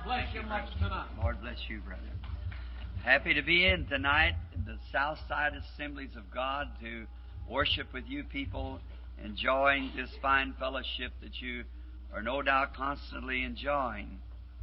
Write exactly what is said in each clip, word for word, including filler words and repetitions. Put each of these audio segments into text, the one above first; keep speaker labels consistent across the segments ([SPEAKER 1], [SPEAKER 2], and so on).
[SPEAKER 1] bless you much tonight.
[SPEAKER 2] Lord bless you, brother. Happy to be in tonight in the South Side Assemblies of God to worship with you people, enjoying this fine fellowship that you are no doubt constantly enjoying.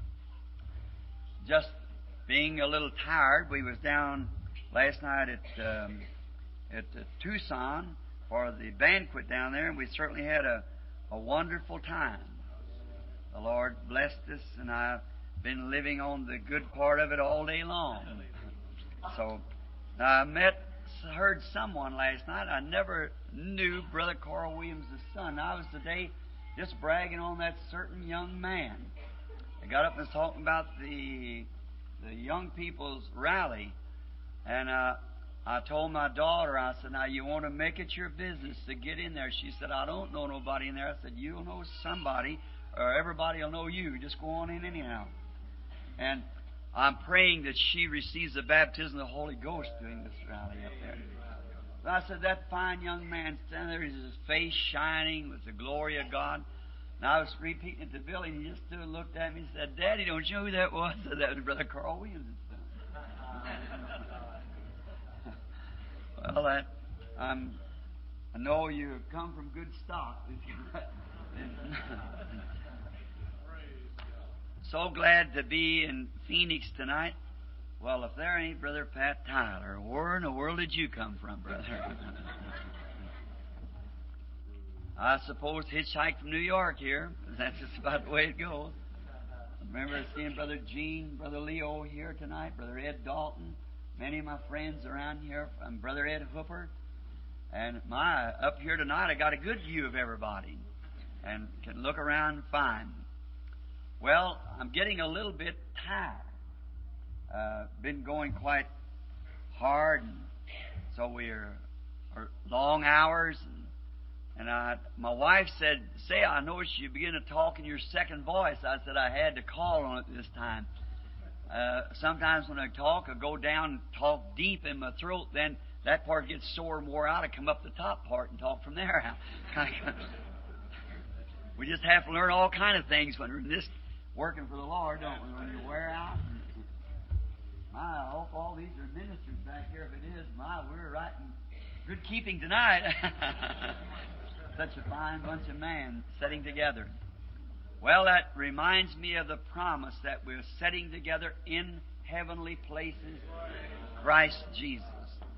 [SPEAKER 2] Just being a little tired, we was down last night at um, at uh, Tucson for the banquet down there, and we certainly had a, a wonderful time. The Lord blessed us, and I've been living on the good part of it all day long. So I met, heard someone last night. I never knew Brother Carl Williams' son. I was today just bragging on that certain young man. I got up and was talking about the the young people's rally, and uh, I told my daughter, I said, now you want to make it your business to get in there. She said, I don't know nobody in there. I said, you'll know somebody, or everybody will know you. Just go on in anyhow. And I'm praying that she receives the baptism of the Holy Ghost during this rally up there. So I said, that fine young man standing there, his face shining with the glory of God. And I was repeating it to Billy, and he just stood and looked at me and said, Daddy, don't you know who that was? I said, that was Brother Carl Williams' son. Well, that, I'm, I know you have come from good stock. So glad to be in Phoenix tonight. Well, if there ain't Brother Pat Tyler, where in the world did you come from, brother? I suppose hitchhiked from New York here. That's just about the way it goes. I remember seeing Brother Gene, Brother Leo here tonight, Brother Ed Dalton, many of my friends around here, and Brother Ed Hooper. And my, up here tonight, I got a good view of everybody and can look around fine. Well, I'm getting a little bit tired. Uh, been going quite hard, and so we're are long hours. And, and I, my wife said, "Say, I noticed you begin to talk in your second voice." I said I had to call on it this time. Uh, sometimes when I talk, I go down and talk deep in my throat. Then that part gets sore and wore out. I come up the top part and talk from there. We just have to learn all kind of things when we're in this working for the Lord, don't we? When you wear out. My, I hope all these are ministers back here. If it is, my, we're right in good keeping tonight. Such a fine bunch of men sitting together. Well, that reminds me of the promise that we're sitting together in heavenly places, Christ Jesus,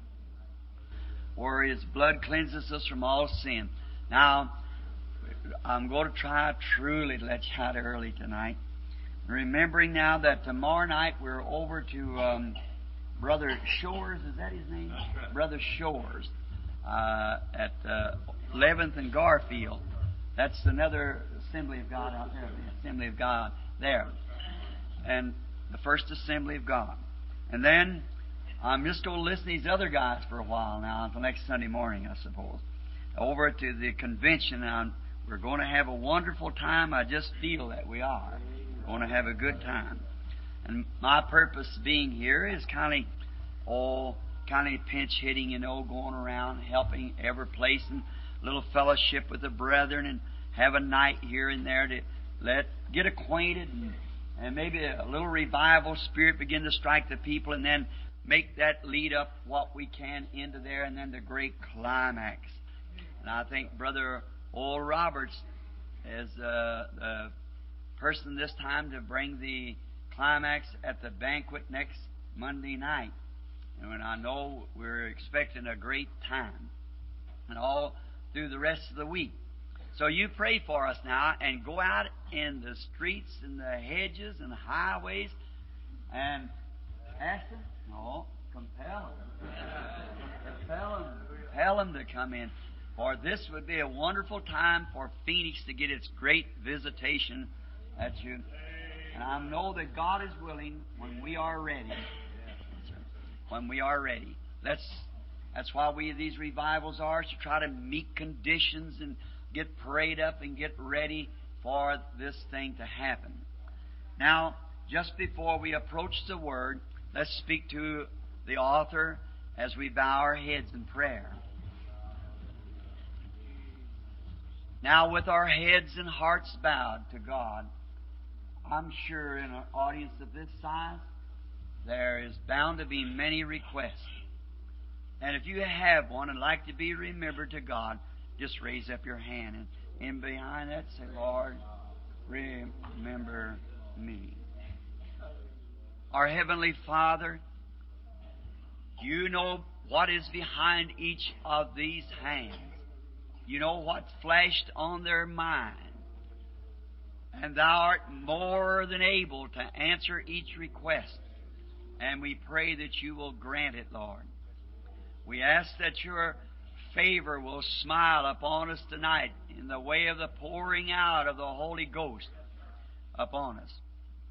[SPEAKER 2] where His blood cleanses us from all sin. Now, I'm going to try truly to let you out early tonight. Remembering now that tomorrow night we're over to um, Brother Shores, is that his name? Right. Brother Shores, uh, at uh, eleventh and Garfield. That's another Assembly of God out there, the Assembly of God there. And the First Assembly of God. And then I'm just going to listen to these other guys for a while now until next Sunday morning, I suppose. Over to the convention, and we're going to have a wonderful time. I just feel that we are. We're going to have a good time. And my purpose being here is kind of, oh, kind of pinch hitting, you know, going around, helping every place and little fellowship with the brethren, and have a night here and there to let get acquainted, and, and maybe a little revival spirit begin to strike the people, and then make that lead up what we can into there, and then the great climax. And I think Brother Oral Roberts is uh, the person this time to bring the climax at the banquet next Monday night. And I know we're expecting a great time, and all through the rest of the week. So you pray for us now, and go out in the streets and the hedges and the highways and ask them, no, compel them. compel them. Compel them to come in. For this would be a wonderful time for Phoenix to get its great visitation at you. And I know that God is willing when we are ready. When we are ready. That's that's why we these revivals are, to try to meet conditions and get prayed up and get ready for this thing to happen. Now, just before we approach the Word, let's speak to the author as we bow our heads in prayer. Now, with our heads and hearts bowed to God, I'm sure in an audience of this size, there is bound to be many requests. And if you have one and like to be remembered to God, just raise up your hand. And, and behind that, say, Lord, remember me. Our Heavenly Father, You know what is behind each of these hands. You know what's flashed on their mind. And Thou art more than able to answer each request. And we pray that You will grant it, Lord. We ask that Your favor will smile upon us tonight in the way of the pouring out of the Holy Ghost upon us.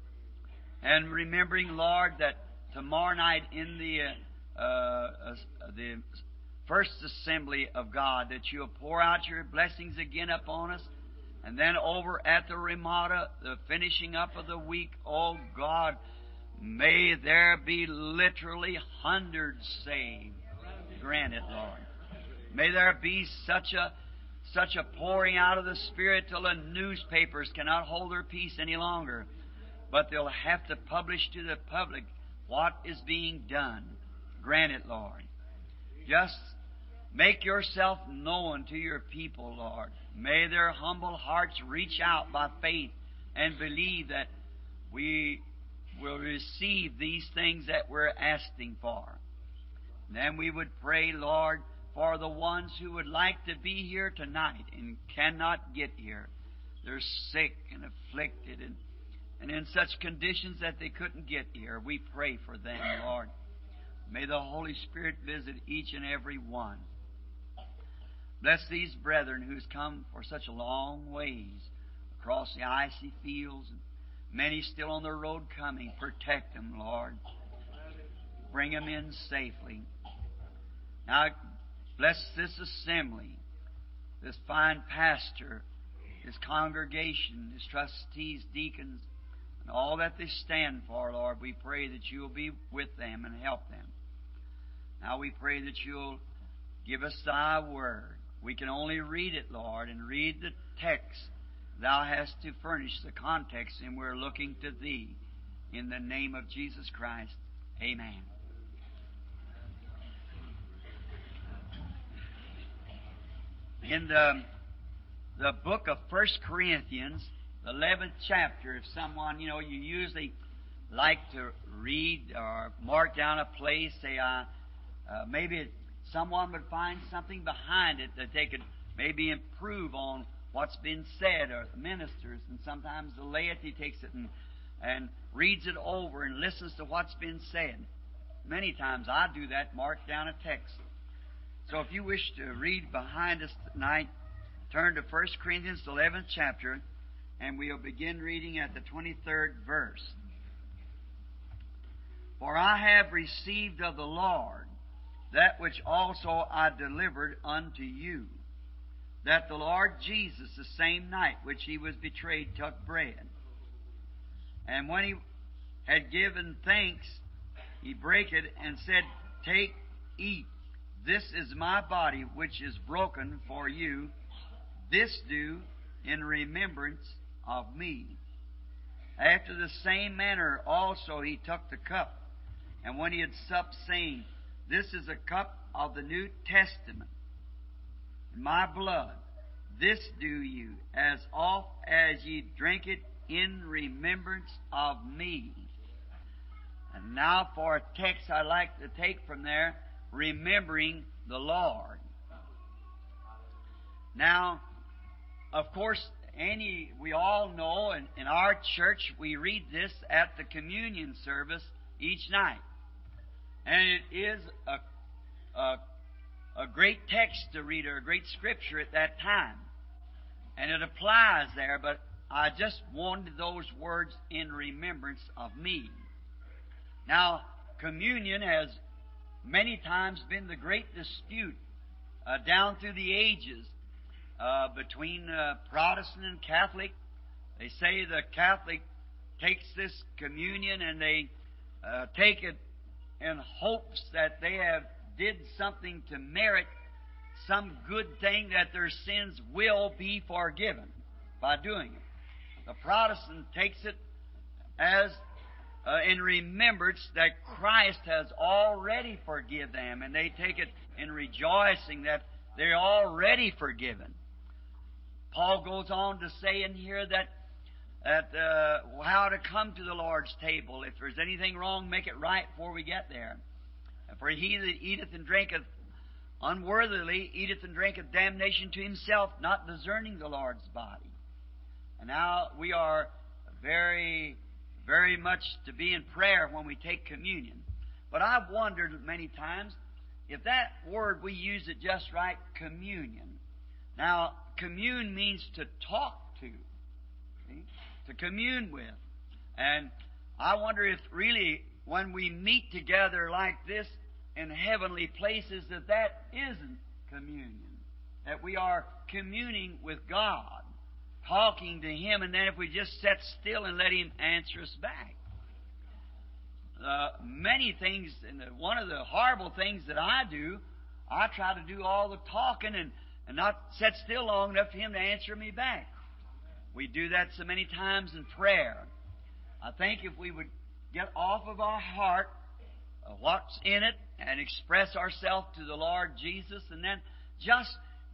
[SPEAKER 2] And remembering, Lord, that tomorrow night in the uh, uh, the first assembly of God, that You'll pour out Your blessings again upon us. And then over at the Ramada, the finishing up of the week, oh God, may there be literally hundreds saved. Grant it, Lord. May there be such a such a pouring out of the Spirit till the newspapers cannot hold their peace any longer, but they'll have to publish to the public what is being done. Grant it, Lord. Just make Yourself known to Your people, Lord. May their humble hearts reach out by faith and believe that we will receive these things that we're asking for. Then we would pray, Lord, for the ones who would like to be here tonight and cannot get here. They're sick and afflicted and, and in such conditions that they couldn't get here. We pray for them, Lord. May the Holy Spirit visit each and every one. Bless these brethren who's come for such a long ways across the icy fields, and many still on the road coming. Protect them, Lord. Bring them in safely. Now, bless this assembly, this fine pastor, his congregation, his trustees, deacons, and all that they stand for, Lord. We pray that You'll be with them and help them. Now we pray that You'll give us Thy Word. We can only read it, Lord, and read the text. Thou hast to furnish the context, and we're looking to Thee. In the name of Jesus Christ, amen. In the, the book of First Corinthians, the eleventh chapter, if someone, you know, you usually like to read or mark down a place, say, uh, uh, maybe someone would find something behind it that they could maybe improve on what's been said, or the ministers, and sometimes the laity takes it and, and reads it over and listens to what's been said. Many times I do that, mark down a text. So if you wish to read behind us tonight, turn to First Corinthians, the eleventh chapter, and we'll begin reading at the twenty-third verse. For I have received of the Lord that which also I delivered unto you, that the Lord Jesus, the same night which He was betrayed, took bread. And when He had given thanks, He brake it and said, Take, eat. This is my body, which is broken for you. This do in remembrance of me. After the same manner also He took the cup, and when He had supped, saying, This is a cup of the New Testament, in my blood. This do you, as oft as ye drink it, in remembrance of me. And now for a text I'd like to take from there, remembering the Lord. Now, of course, any we all know, in, in our church we read this at the communion service each night. And it is a, a, a great text to read, or a great scripture at that time. And it applies there, but I just wanted those words, in remembrance of me. Now, communion has many times been the great dispute uh, down through the ages uh, between uh, Protestant and Catholic. They say the Catholic takes this communion and they uh, take it in hopes that they have did something to merit some good thing, that their sins will be forgiven by doing it. The Protestant takes it as uh, in remembrance that Christ has already forgiven them, and they take it in rejoicing that they're already forgiven. Paul goes on to say in here that that uh, how to come to the Lord's table. If there's anything wrong, make it right before we get there. For he that eateth and drinketh unworthily eateth and drinketh damnation to himself, not discerning the Lord's body. And now we are very, very much to be in prayer when we take communion. But I've wondered many times if that word we use it just right, communion. Now, commune means to talk to, see? To commune with. And I wonder if really when we meet together like this in heavenly places that that isn't communion. That we are communing with God, talking to Him, and then if we just sit still and let Him answer us back. Uh, many things, and one of the horrible things that I do, I try to do all the talking and, and not sit still long enough for Him to answer me back. We do that so many times in prayer. I think if we would get off of our heart uh, what's in it and express ourselves to the Lord Jesus, and then just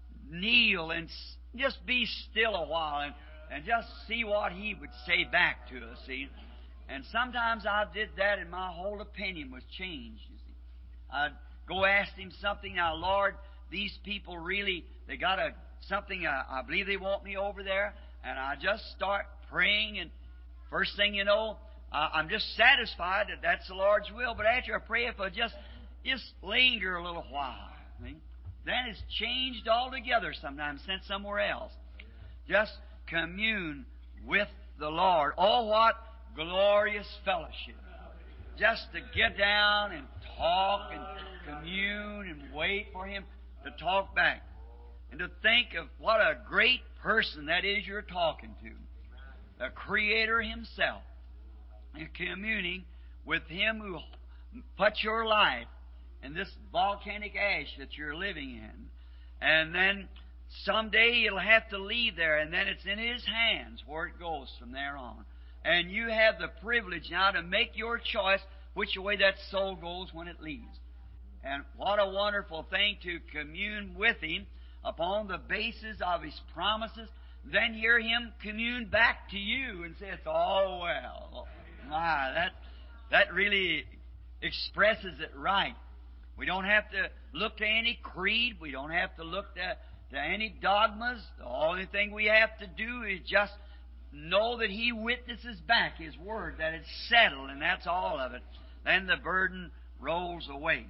[SPEAKER 2] kneel and s- just be still a while and, and just see what He would say back to us, see. And sometimes I did that and my whole opinion was changed, you see. I'd go ask Him something. Now, Lord, these people really, they got a something, uh, I believe they want me over there. And I just start praying, and first thing you know, uh, I'm just satisfied that that's the Lord's will. But after I pray, if I just just linger a little while, see, then it's changed altogether sometimes, sent somewhere else. Just commune with the Lord. Oh, what glorious fellowship. Just to get down and talk and commune and wait for Him to talk back. And to think of what a great person that is you're talking to. The Creator Himself. And communing with Him who put your life in this volcanic ash that you're living in. And then someday it'll have to leave there, and then it's in His hands where it goes from there on. And you have the privilege now to make your choice which way that soul goes when it leaves. And what a wonderful thing to commune with Him upon the basis of His promises, then hear Him commune back to you and say, it's all well. My, that, that really expresses it right. We don't have to look to any creed. We don't have to look to, to any dogmas. The only thing we have to do is just know that He witnesses back His Word, that it's settled, and that's all of it. Then the burden rolls away.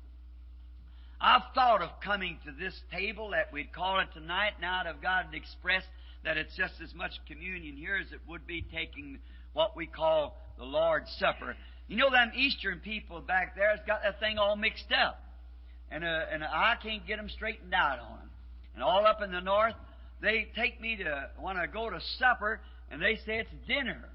[SPEAKER 2] I've thought of coming to this table that we'd call it tonight. Now that I've got it expressed that it's just as much communion here as it would be taking what we call the Lord's Supper. You know, them Eastern people back there has got that thing all mixed up. And, uh, and I can't get them straightened out on them. And all up in the north, they take me to, when I go to supper, and they say it's dinner.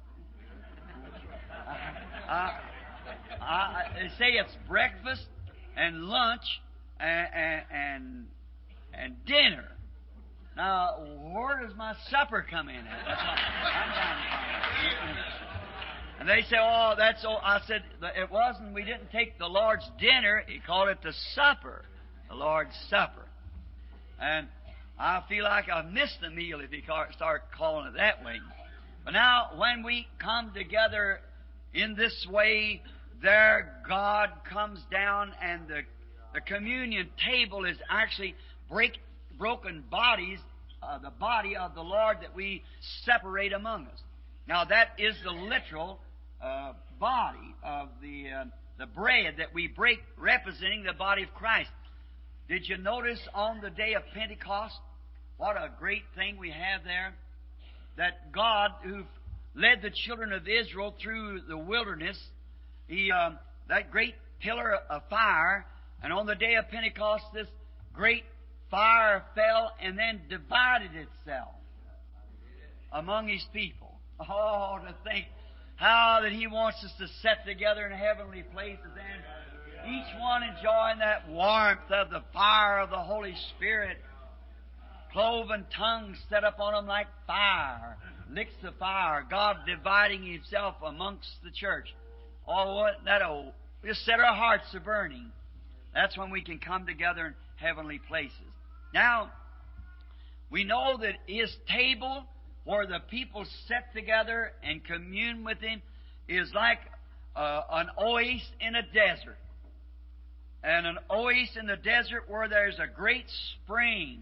[SPEAKER 2] I, I, I, they say it's breakfast and lunch and, and, and, and dinner. Now, where does my supper come in at? That's what I'm trying to find. And they say, oh, that's all. I said, it wasn't, we didn't take the Lord's dinner. He called it the supper, the Lord's Supper. And I feel like I've missed the meal if you start calling it that way. But now, when we come together in this way, there God comes down, and the, the communion table is actually break, broken bodies, uh, the body of the Lord that we separate among us. Now, that is the literal uh, body of the uh, the bread that we break, representing the body of Christ. Did you notice on the day of Pentecost, what a great thing we have there? That God, who led the children of Israel through the wilderness, He um, that great pillar of fire, and on the day of Pentecost, this great fire fell and then divided itself among His people. Oh, to think how that He wants us to sit together in heavenly places, and each one enjoying that warmth of the fire of the Holy Spirit. Cloven tongues set up on them like fire. licks the fire, God dividing Himself amongst the church. Oh, what, that'll just set our hearts to burning. That's when we can come together in heavenly places. Now, we know that His table, where the people sit together and commune with Him, is like uh, an oasis in a desert. And an oasis in the desert where there's a great spring,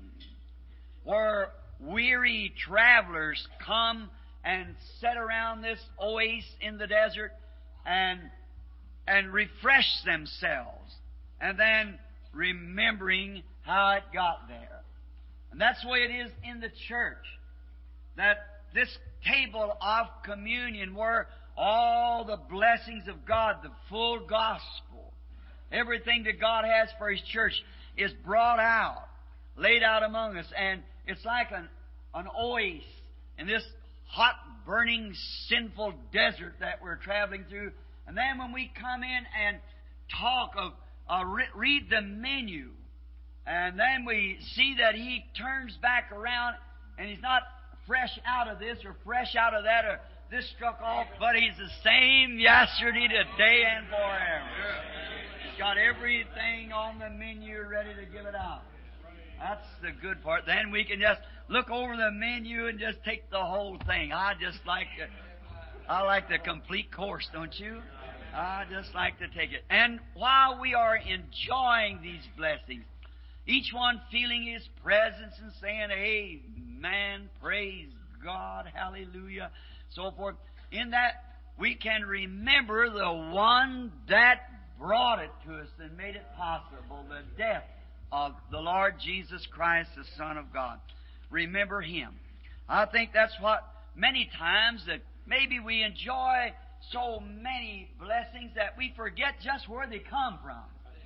[SPEAKER 2] where weary travelers come and sit around this oasis in the desert and and refresh themselves, and then remembering how it got there. And that's the way it is in the church, that this table of communion, where all the blessings of God, the full gospel, everything that God has for His church is brought out, laid out among us. And it's like an, an oasis in this hot, burning, sinful desert that we're traveling through. And then when we come in and talk of, uh, re- read the menu, and then we see that He turns back around and He's not fresh out of this or fresh out of that or this struck off, but He's the same yesterday, today, and forever. He's got everything on the menu ready to give it out. That's the good part. Then we can just look over the menu and just take the whole thing. I just like to, I like the complete course, don't you? I just like to take it. And while we are enjoying these blessings, each one feeling His presence and saying, Amen, praise God, hallelujah, so forth, in that we can remember the one that brought it to us and made it possible, the death of the Lord Jesus Christ, the Son of God. Remember Him. I think that's what many times that maybe we enjoy so many blessings that we forget just where they come from.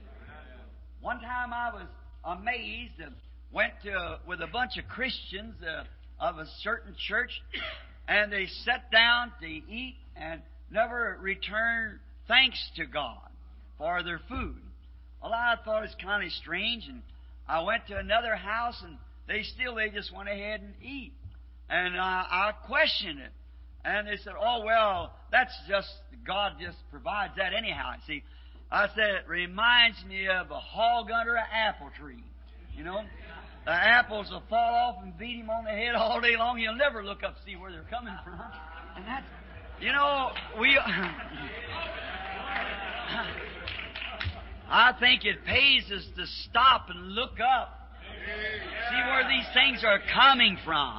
[SPEAKER 2] One time I was amazed and went to with a bunch of Christians uh, of a certain church, and they sat down to eat and never returned thanks to God for their food. Well, I thought it's kind of strange, and I went to another house, and they still, they just went ahead and eat. And uh, I questioned it. And they said, oh, well, that's just, God just provides that anyhow. See, I said, it reminds me of a hog under an apple tree. You know, the apples will fall off and beat him on the head all day long. He'll never look up to see where they're coming from. And that's, you know, we... I think it pays us to stop and look up, see where these things are coming from.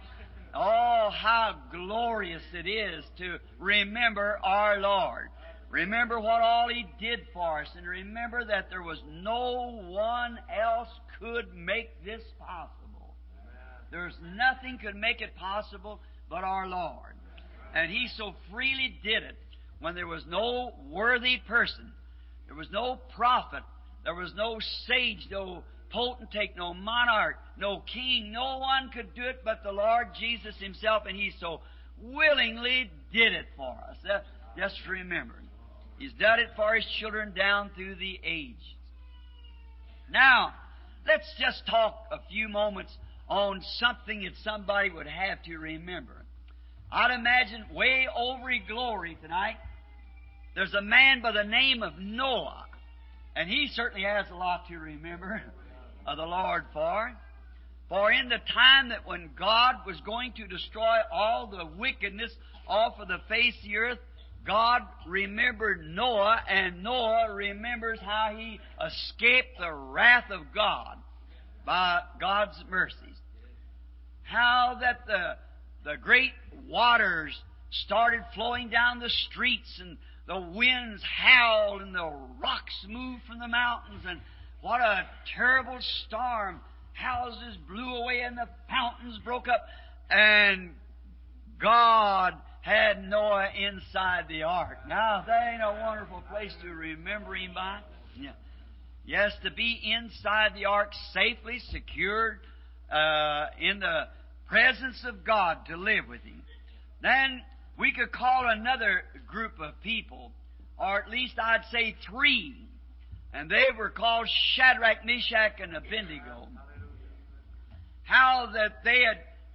[SPEAKER 2] Oh, how glorious it is to remember our Lord. Remember what all He did for us, and remember that there was no one else could make this possible. There's nothing could make it possible but our Lord. And He so freely did it when there was no worthy person. There was no prophet. There was no sage, no potentate, no monarch, no king. No one could do it but the Lord Jesus Himself, and He so willingly did it for us. Uh, just remember, He's done it for His children down through the age. Now, let's just talk a few moments on something that somebody would have to remember. I'd imagine way over in glory tonight, there's a man by the name of Noah, and he certainly has a lot to remember of the Lord for. For in the time that when God was going to destroy all the wickedness off of the face of the earth, God remembered Noah, and Noah remembers how he escaped the wrath of God by God's mercies. How that the, the great waters started flowing down the streets, and the winds howled, and the rocks moved from the mountains, and what a terrible storm. Houses blew away, and the fountains broke up, and God had Noah inside the ark. Now, that ain't a wonderful place to remember Him by? Yeah. Yes, to be inside the ark, safely secured uh, in the presence of God, to live with Him. Then we could call another group of people, or at least I'd say three, and they were called Shadrach, Meshach, and Abednego. How that they had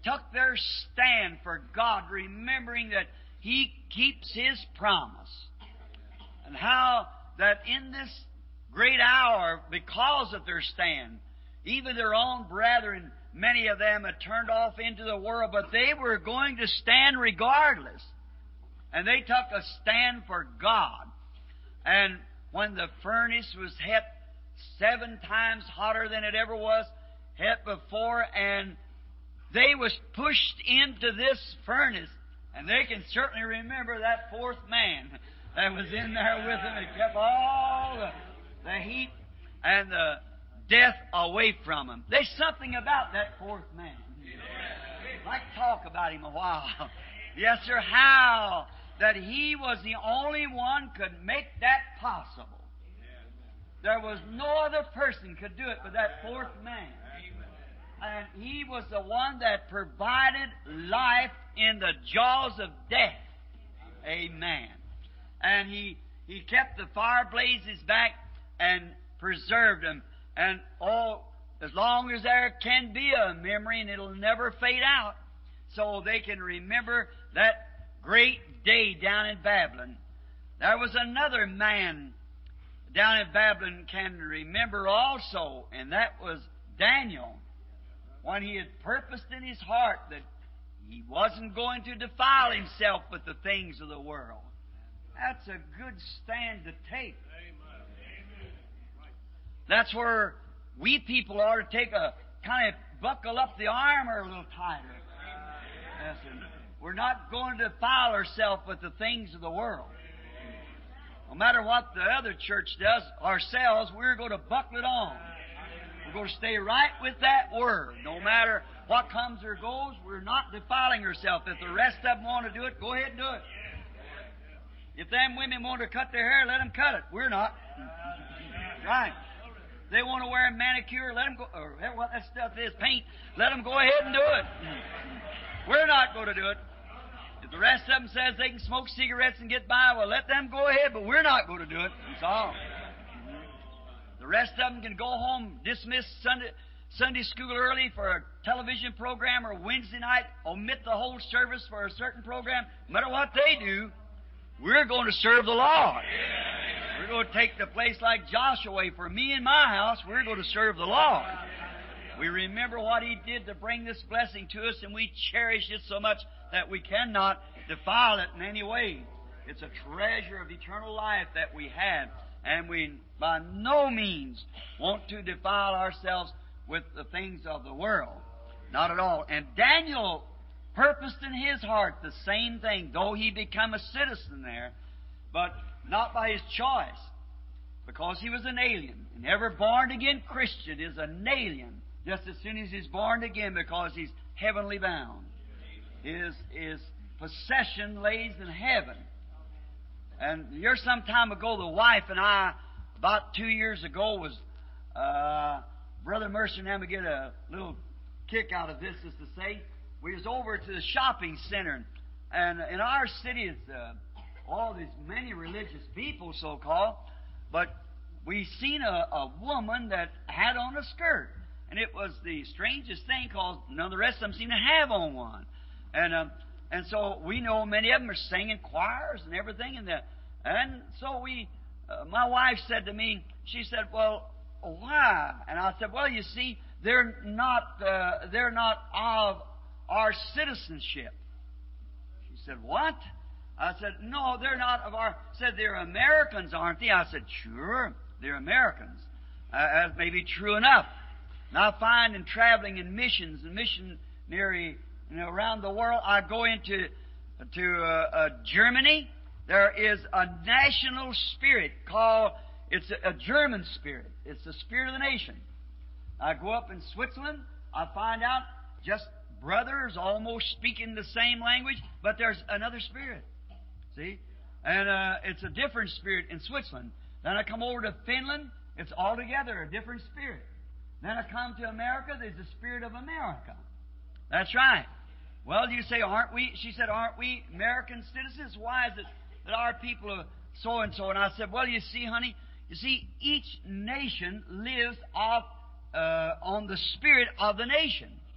[SPEAKER 2] took their stand for God, remembering that He keeps His promise. And how that in this great hour, because of their stand, even their own brethren, many of them had turned off into the world, but they were going to stand regardless. And they took a stand for God. And when the furnace was hit seven times hotter than it ever was hit before, and they was pushed into this furnace, and they can certainly remember that fourth man that was in there with them and kept all the, the heat and the death away from them. There's something about that fourth man. I'd like to talk about him a while. Yes, sir, how that he was the only one could make that possible. There was no other person could do it but that fourth man. And he was the one that provided life in the jaws of death. Amen. And he, he kept the fire blazes back and preserved them. And oh, as long as there can be a memory, and it'll never fade out, so they can remember that great day down in Babylon. There was another man down in Babylon can remember also, and that was Daniel, when he had purposed in his heart that he wasn't going to defile himself with the things of the world. That's a good stand to take. That's where we people ought to take a kind of buckle up the armor a little tighter. Yes, we're not going to defile ourselves with the things of the world. No matter what the other church does, ourselves, we're going to buckle it on. We're going to stay right with that Word. No matter what comes or goes, we're not defiling ourselves. If the rest of them want to do it, go ahead and do it. If them women want to cut their hair, let them cut it. We're not. Right. They want to wear a manicure, let them go, or what that stuff is, paint, let them go ahead and do it. We're not going to do it. If the rest of them says they can smoke cigarettes and get by, well, let them go ahead, but we're not going to do it. That's all. The rest of them can go home, dismiss Sunday, Sunday school early for a television program, or Wednesday night, omit the whole service for a certain program. No matter what they do, we're going to serve the Lord. We're going to take the place like Joshua. For me and my house, we're going to serve the Lord. We remember what He did to bring this blessing to us, and we cherish it so much that we cannot defile it in any way. It's a treasure of eternal life that we have, and we by no means want to defile ourselves with the things of the world. Not at all. And Daniel purposed in his heart the same thing, though he become a citizen there, but not by his choice, because he was an alien. And every born-again Christian is an alien just as soon as he's born again, because he's heavenly bound. His, his possession lays in heaven. And here some time ago, the wife and I, about two years ago, was uh, Brother Mercer and I get a little kick out of this, is to say, we was over to the shopping center, and in our city is uh, all these many religious people, so-called, but we seen a, a woman that had on a skirt, and it was the strangest thing, because none of the rest of them seemed to have on one, and um, and so we know many of them are singing choirs and everything, and the, and so we, uh, my wife said to me, she said, "Well, why?" And I said, "Well, you see, they're not uh, they're not of our citizenship." She said, "What?" I said, "No, they're not of our..." Said, "They're Americans, aren't they?" I said, "Sure, they're Americans." Uh, that may be true enough. And I find in traveling in missions and missionary, you know, around the world, I go into to uh, uh, Germany. There is a national spirit called, it's a, a German spirit. It's the spirit of the nation. I go up in Switzerland, I find out just brothers almost speaking the same language, but there's another spirit. See? And uh, it's a different spirit in Switzerland. Then I come over to Finland, it's altogether a different spirit. Then I come to America, there's the spirit of America. That's right. Well, you say, aren't we, she said, aren't we American citizens? Why is it that our people are so-and-so? And I said, well, you see, honey, you see, each nation lives off, uh, on the spirit of the nation.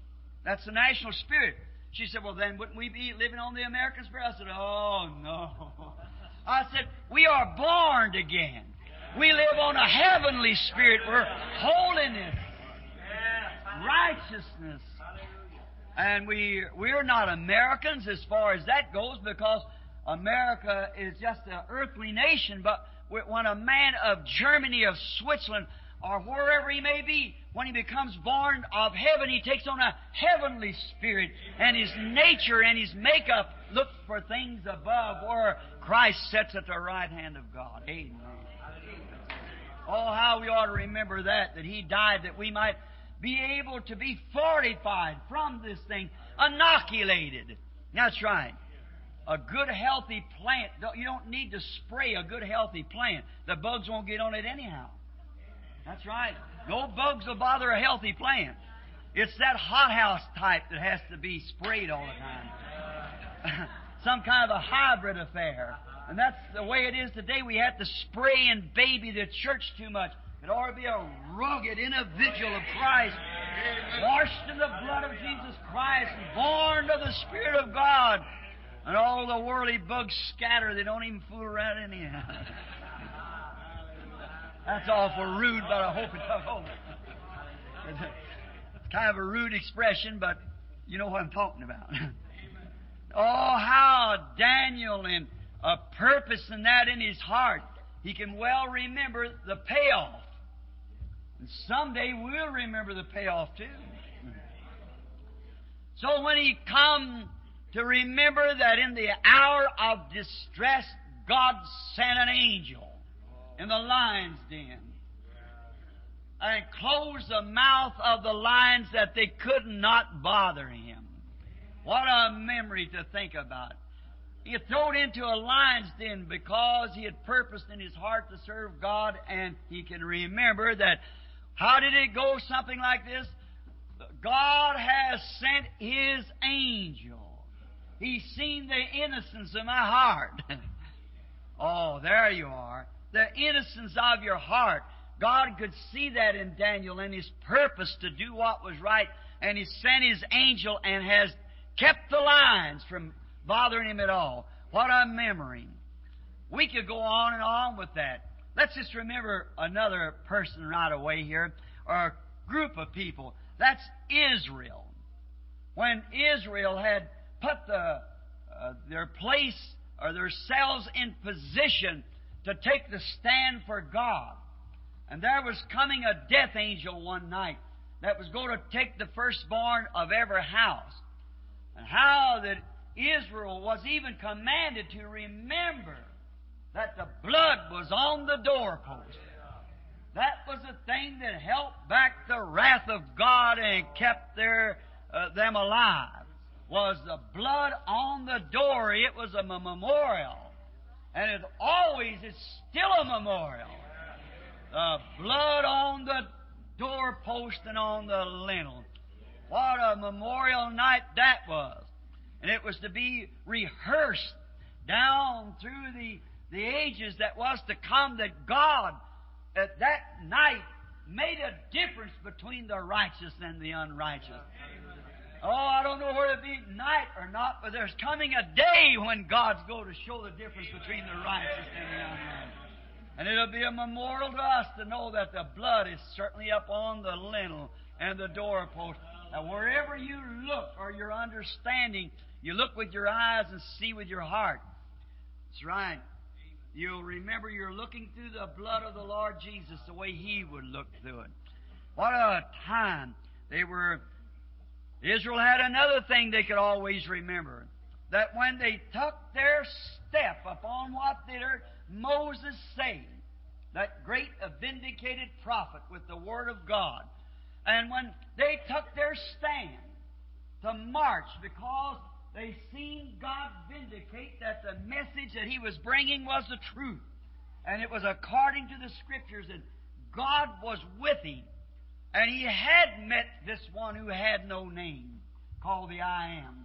[SPEAKER 2] That's the national spirit. She said, well, then wouldn't we be living on the American spirit? I said, oh, no. I said, we are born again. We live on a heavenly spirit. We're holiness, righteousness. And we, we're not Americans as far as that goes, because America is just an earthly nation. But when a man of Germany, of Switzerland, or wherever he may be, when he becomes born of heaven, he takes on a heavenly spirit, and his nature and his makeup look for things above, where Christ sits at the right hand of God. Amen. Oh, how we ought to remember that, that He died that we might be able to be fortified from this thing, inoculated. That's right. A good, healthy plant, you don't need to spray a good, healthy plant. The bugs won't get on it anyhow. That's right. No bugs will bother a healthy plant. It's that hothouse type that has to be sprayed all the time. Some kind of a hybrid affair. And that's the way it is today. We have to spray and baby the church too much. It ought to be a rugged individual of Christ, washed in the blood of Jesus Christ, born of the Spirit of God. And all the worldly bugs scatter. They don't even fool around anyhow. That's awful rude, but I hope it took hold. It's kind of a rude expression, but you know what I'm talking about. Oh, how Daniel, in a purpose in that in his heart, he can well remember the payoff. And someday we'll remember the payoff too. So when he come to remember that in the hour of distress, God sent an angel in the lion's den and closed the mouth of the lions that they could not bother him. What a memory to think about. He had thrown into a lion's den because he had purposed in his heart to serve God, and he can remember that. How did it go? Something like this. God has sent His angel. He's seen the innocence of my heart. Oh, there you are. The innocence of your heart. God could see that in Daniel and his purpose to do what was right. And He sent His angel and has kept the lions from bothering him at all. What a memory. We could go on and on with that. Let's just remember another person right away here, or a group of people. That's Israel. When Israel had put the, uh, their place or themselves in position to take the stand for God. And there was coming a death angel one night that was going to take the firstborn of every house. And how that Israel was even commanded to remember that the blood was on the doorpost. That was the thing that helped back the wrath of God and kept their, uh, them alive. Was the blood on the door. It was a memorial. And it always is still a memorial. The blood on the doorpost and on the lintel. What a memorial night that was. And it was to be rehearsed down through the, the ages that was to come, that God at that night made a difference between the righteous and the unrighteous. Oh, I don't know whether it be night or not, but there's coming a day when God's going to show the difference between the righteous and the unrighteous. And it'll be a memorial to us to know that the blood is certainly up on the lintel and the doorpost. And wherever you look, or your understanding, you look with your eyes and see with your heart. That's right. You'll remember you're looking through the blood of the Lord Jesus the way He would look through it. What a time. They were... Israel had another thing they could always remember. That when they took their step upon what they heard Moses say, that great vindicated prophet with the Word of God, and when they took their stand to march because they seen God vindicate that the message that He was bringing was the truth, and it was according to the Scriptures, and God was with him. And he had met this one who had no name, called the I Am.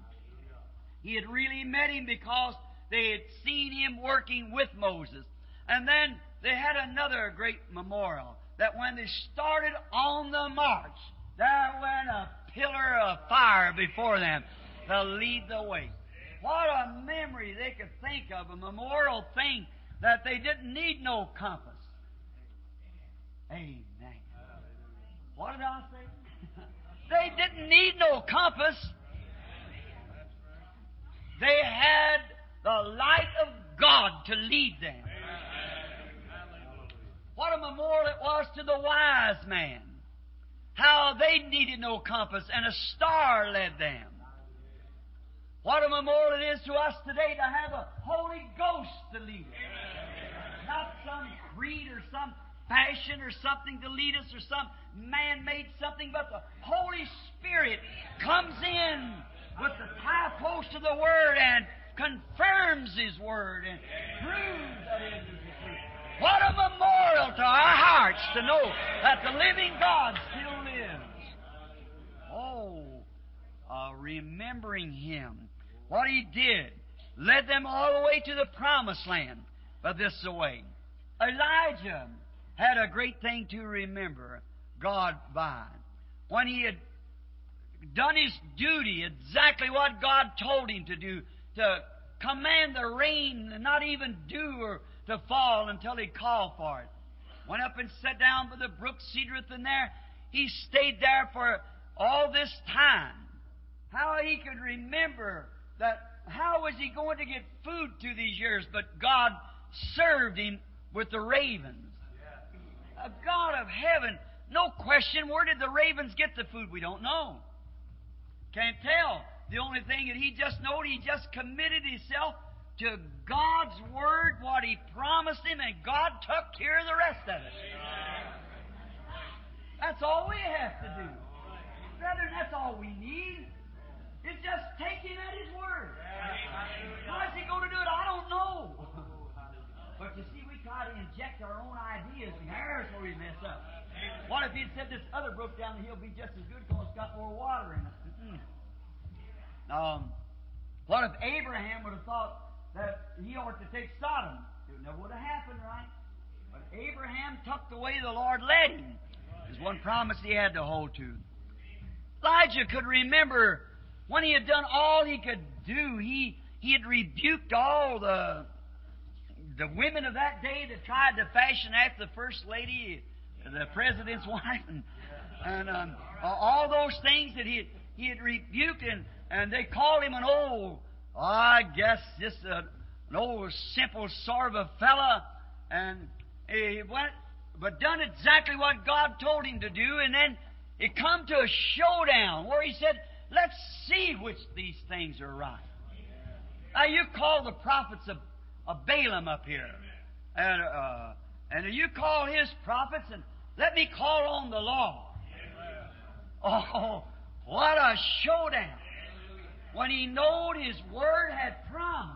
[SPEAKER 2] He had really met him because they had seen him working with Moses. And then they had another great memorial, that when they started on the march, there went a pillar of fire before them to lead the way. What a memory they could think of, a memorial thing that they didn't need no compass. Amen. What did I say? They didn't need no compass. They had the light of God to lead them. What a memorial it was to the wise man. How they needed no compass and a star led them. What a memorial it is to us today to have the Holy Ghost to lead us. Not some creed or some fashion or something to lead us or some man-made something, but the Holy Spirit comes in with the tie post of the Word and confirms His Word and proves that it is the truth. What a memorial to our hearts to know that the living God still lives. Oh, uh, remembering Him. What He did led them all the way to the promised land. But this is the way. Elijah had a great thing to remember God by. When he had done his duty, exactly what God told him to do, to command the rain and not even dew or to fall until He called for it. Went up and sat down by the brook Cedrith, and there he stayed there for all this time. How he could remember that, how was he going to get food through these years? But God served him with the ravens. A God of heaven, no question, where did the ravens get the food? We don't know. Can't tell. The only thing that he just knowed, he just committed himself to God's Word, what He promised him, and God took care of the rest of it. That's all we have to do. Brethren, that's all we need. It's just take Him at His Word. How's He going to do it? I don't know. But you see, we try to inject our own ideas, and there's where we mess up. What if He'd said this other brook down the hill would be just as good because it's got more water in it? Mm-mm. Um, what if Abraham would have thought that he ought to take Sodom? It never would have happened, right? But Abraham took the way the Lord led him. There's one promise he had to hold to. Elijah could remember when he had done all he could do. He he had rebuked all the the women of that day that tried to fashion after the first lady, the president's wife, and, and um, all those things that he had, he had rebuked, and, and they called him an old, oh, I guess just a, an old simple sort of a fella, and he went, but done exactly what God told him to do, and then it come to a showdown where he said, let's see which these things are right. Now you call the prophets of, of Balaam up here, and uh, and you call his prophets, and let me call on the law. Oh, what a showdown! When he knowed his word had promised.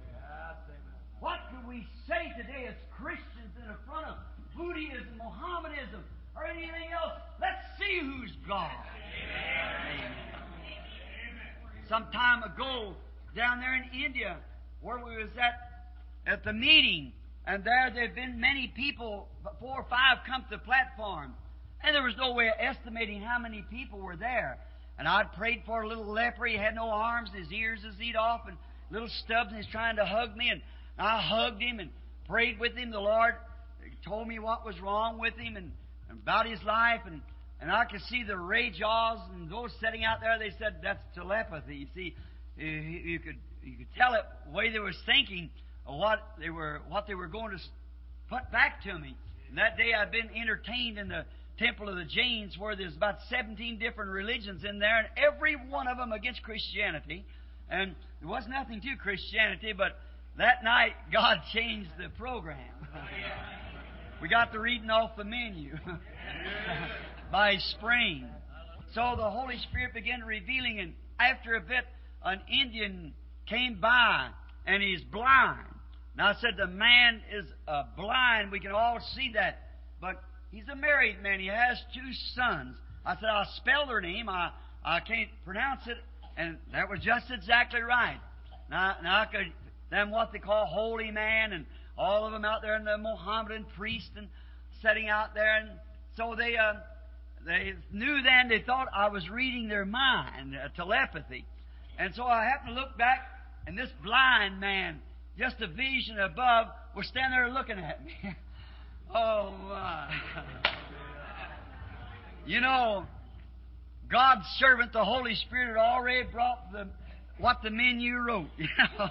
[SPEAKER 2] What could we say today as Christians in the front of Buddhism, Mohammedanism, or anything else? Let's see who's God. Amen. Some time ago, down there in India, where we was at at the meeting, and there there had been many people, four or five, come to the platform, and there was no way of estimating how many people were there. And I'd prayed for a little leper. He had no arms, his ears was eat off, and little stubs, and he's trying to hug me, and I hugged him and prayed with him. The Lord told me what was wrong with him and, and about his life, and, and I could see the ray jaws, and those sitting out there, they said that's telepathy. You see, you, you could you could tell it the way they were thinking of what they were what they were going to put back to me. And that day I'd been entertained in the Temple of the Jains, where there's about seventeen different religions in there, and every one of them against Christianity. And there was nothing to Christianity, but that night God changed the program. We got the reading off the menu by spring. So the Holy Spirit began revealing, and after a bit, an Indian came by, and he's blind. Now I said, the man is uh, blind. We can all see that. But he's a married man. He has two sons. I said, I'll spell their name. I, I can't pronounce it. And that was just exactly right. Now, now I could, them what they call holy man, and all of them out there, and the Mohammedan priest, and sitting out there. And so they, uh, they knew then, they thought I was reading their mind, uh, telepathy. And so I happened to look back, and this blind man, just a vision above, was standing there looking at me. Oh, my. You know, God's servant, the Holy Spirit, had already brought the what the menu wrote. You know,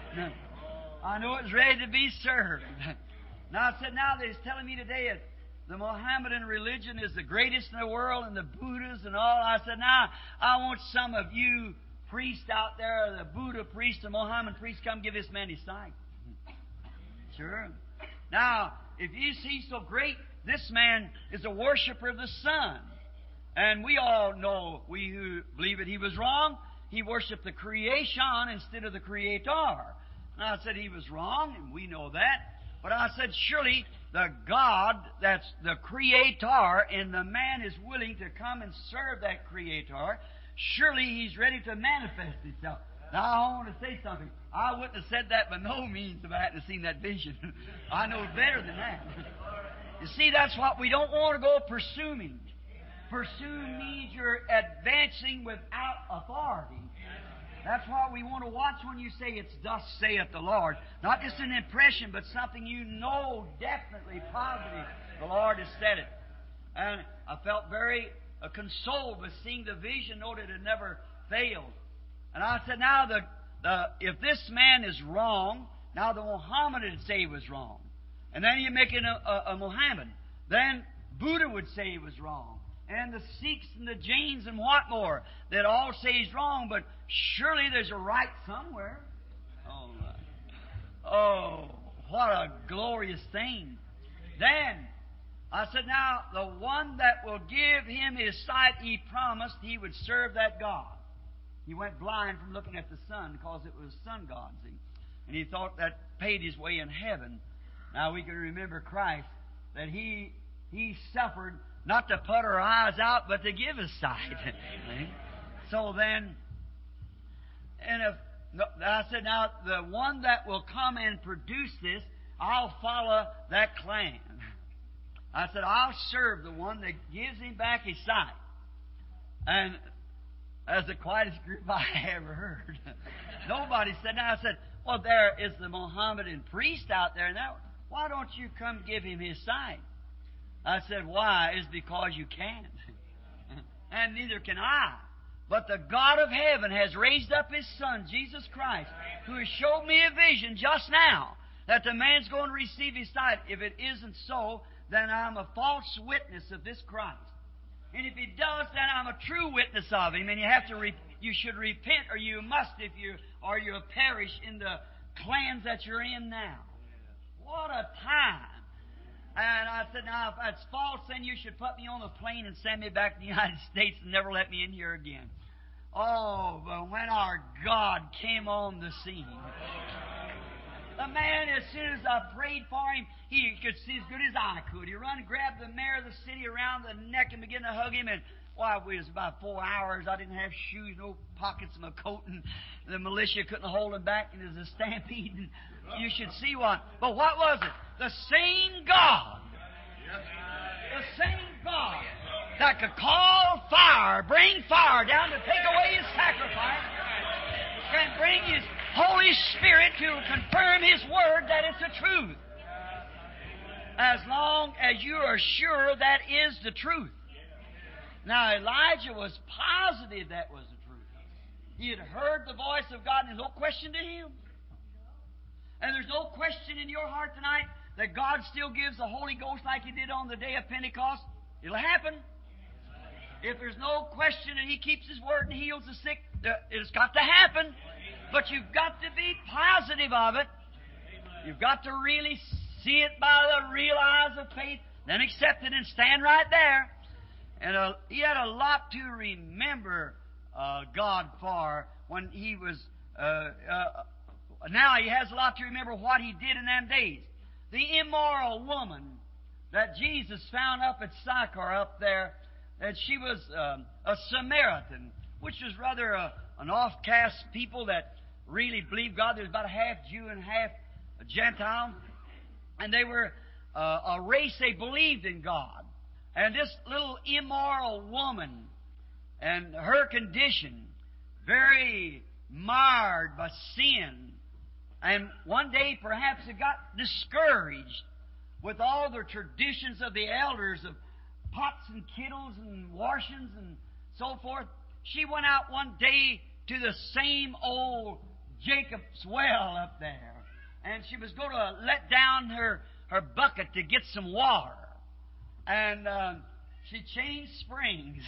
[SPEAKER 2] I know it was ready to be served. Now I said, now they're telling me today that the Mohammedan religion is the greatest in the world, and the Buddhas and all. I said, now I want some of you priests out there, the Buddha priests, the Mohammedan priests, come give this man his sight. Sure. Now, if you see so great, this man is a worshiper of the sun. And we all know, we who believe that he was wrong, he worshipped the creation instead of the Creator. And I said he was wrong, and we know that. But I said, surely the God that's the Creator, and the man is willing to come and serve that Creator, surely he's ready to manifest himself. Now, I want to say something. I wouldn't have said that by no means if I hadn't seen that vision. I know better than that. You see, that's what we don't want to go pursuing. Pursue means you're advancing without authority. That's why we want to watch when you say it's thus saith the Lord. Not just an impression, but something you know definitely, positive. The Lord has said it. And I felt very uh, consoled with seeing the vision, know that it had never failed. And I said, now, the, the, if this man is wrong, now the Mohammedan would say he was wrong. And then you make it a, a, a Mohammedan. Then Buddha would say he was wrong. And the Sikhs and the Jains and what more, that all say he's wrong, but surely there's a right somewhere. Oh, my. Oh, what a glorious thing. Then, I said, now, the one that will give him his sight, he promised he would serve that God. He went blind from looking at the sun because it was sun god, see? And he thought that paid his way in heaven. Now we can remember Christ, that He He suffered not to put our eyes out, but to give us sight. So then, and if I said, now the one that will come and produce this, I'll follow that clan. I said, I'll serve the one that gives him back his sight. And that's the quietest group I ever heard. Nobody said, now I said, well, there is the Mohammedan priest out there now. Why don't you come give him his sight? I said, why? It's because you can't. And neither can I. But the God of heaven has raised up His Son, Jesus Christ, who has showed me a vision just now that the man's going to receive his sight. If it isn't so, then I'm a false witness of this Christ. And if he does, then I'm a true witness of him. And you have to, re- you should repent, or you must, if you, or you'll perish in the clans that you're in now. What a time! And I said, now, if that's false, then you should put me on a plane and send me back to the United States and never let me in here again. Oh, but when our God came on the scene, the man, as soon as I prayed for him, he could see as good as I could. He run and grabbed the mayor of the city around the neck and began to hug him. And, why, it was about four hours. I didn't have shoes, no pockets in my coat, and the militia couldn't hold him back, and it was a stampede. And you should see what. But what was it? The same God. The same God that could call fire, bring fire down to take away His sacrifice, can bring His Holy Spirit to confirm His Word that it's the truth. As long as you are sure that is the truth. Now, Elijah was positive that was the truth. He had heard the voice of God, and there's no question to him. And there's no question in your heart tonight that God still gives the Holy Ghost like He did on the day of Pentecost. It'll happen. If there's no question that He keeps His word and heals the sick, it's got to happen. But you've got to be positive of it. You've got to really see it by the real eyes of faith, then accept it and stand right there. And uh, he had a lot to remember uh, God for when he was... Uh, uh, now he has a lot to remember what he did in them days. The immoral woman that Jesus found up at Sychar up there, that she was um, a Samaritan, which was rather a, an off-cast people that really believed God. There was about a half Jew and half Gentile. And they were uh, a race, they believed in God. And this little immoral woman and her condition, very marred by sin. And one day perhaps it got discouraged with all the traditions of the elders of pots and kettles and washings and so forth. She went out one day to the same old Jacob's well up there. And she was going to let down her, her bucket to get some water. And uh, she changed springs.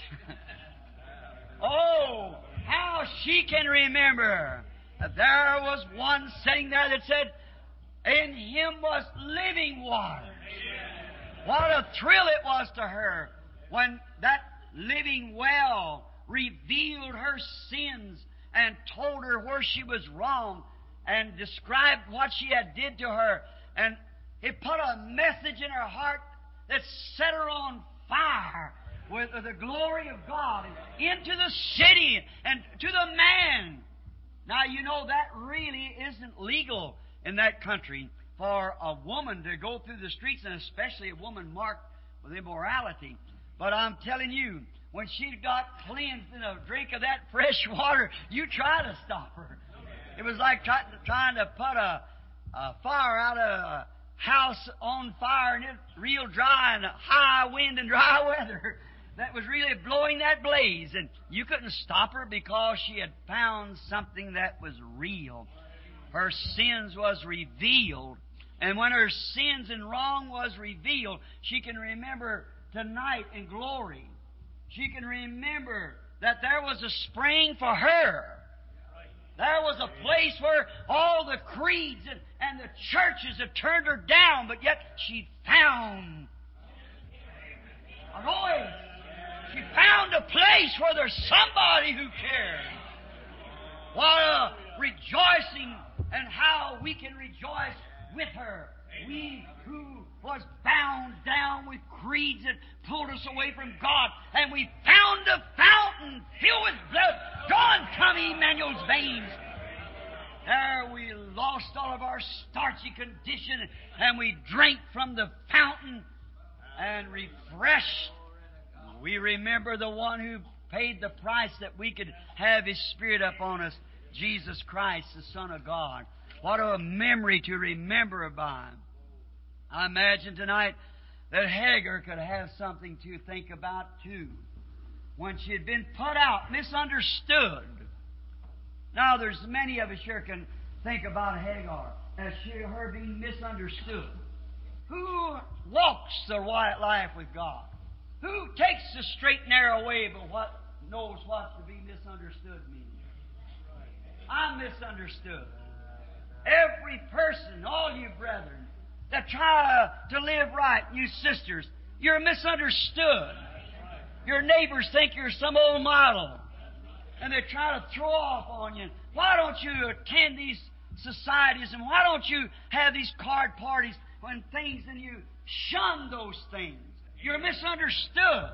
[SPEAKER 2] Oh, how she can remember that there was one sitting there that said, in Him was living water. What a thrill it was to her when that living well revealed her sins and told her where she was wrong and described what she had did to her. And it put a message in her heart that set her on fire with the glory of God into the city and to the man. Now, you know, that really isn't legal in that country for a woman to go through the streets, and especially a woman marked with immorality. But I'm telling you, when she got cleansed in a drink of that fresh water, you try to stop her. It was like try, trying to put a, a fire out of a house on fire, and it's real dry and high wind and dry weather. That was really blowing that blaze, and you couldn't stop her because she had found something that was real. Her sins was revealed, and when her sins and wrong was revealed, she can remember tonight in glory. She can remember that there was a spring for her. There was a place where all the creeds and, and the churches had turned her down, but yet she found a voice. She found a place where there's somebody who cares. What a rejoicing, and how we can rejoice with her. We who was bound down with creeds that pulled us away from God, and we found a fountain filled with blood drawn from Emmanuel's veins. There we lost all of our starchy condition, and we drank from the fountain and refreshed. We remember the one who paid the price that we could have His Spirit upon us, Jesus Christ, the Son of God. What a memory to remember by. I imagine tonight that Hagar could have something to think about too. When she had been put out, misunderstood. Now there's many of us here can think about Hagar as she, her being misunderstood. Who walks the right life with God? Who takes the straight and narrow way but what knows what to be misunderstood means? I'm misunderstood. Every person, all you brethren, that try to live right, you sisters, you're misunderstood. Your neighbors think you're some old model, and they try to throw off on you. Why don't you attend these societies, and why don't you have these card parties when things, and you shun those things? You're misunderstood.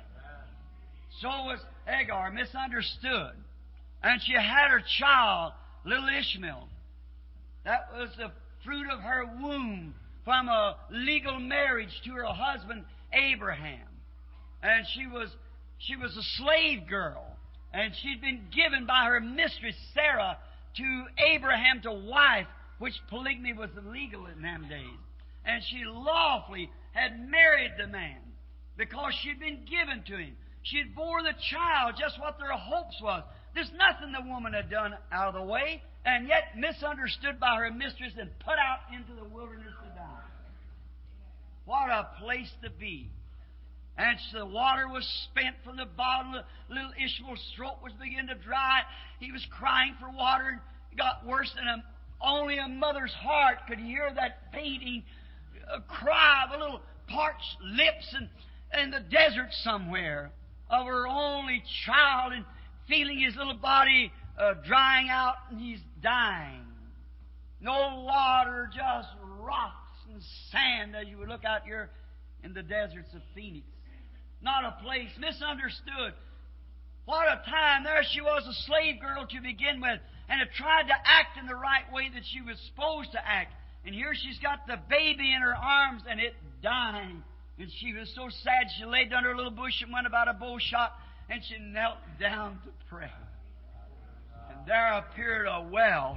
[SPEAKER 2] So was Hagar, misunderstood. And she had her child, little Ishmael. That was the fruit of her womb from a legal marriage to her husband, Abraham. And she was, she was a slave girl. And she'd been given by her mistress, Sarah, to Abraham to wife, which polygamy was illegal in them days. And she lawfully had married the man because she'd been given to him. She'd bore the child just what their hopes was. There's nothing the woman had done out of the way, and yet misunderstood by her mistress and put out into the wilderness to die. What a place to be. And so the water was spent from the bottom. Little Ishmael's throat was beginning to dry. He was crying for water, and it got worse than a, only a mother's heart could hear that fainting uh, cry of a little parched lips and in the desert somewhere of her only child, and feeling his little body uh, drying out, and he's dying. No water, just rocks and sand as you would look out here in the deserts of Phoenix. Not a place, misunderstood. What a time. There she was, a slave girl to begin with, and had tried to act in the right way that she was supposed to act. And here she's got the baby in her arms, and it dying. And she was so sad, she laid under a little bush and went about a bow shot, and she knelt down to pray. And there appeared a well.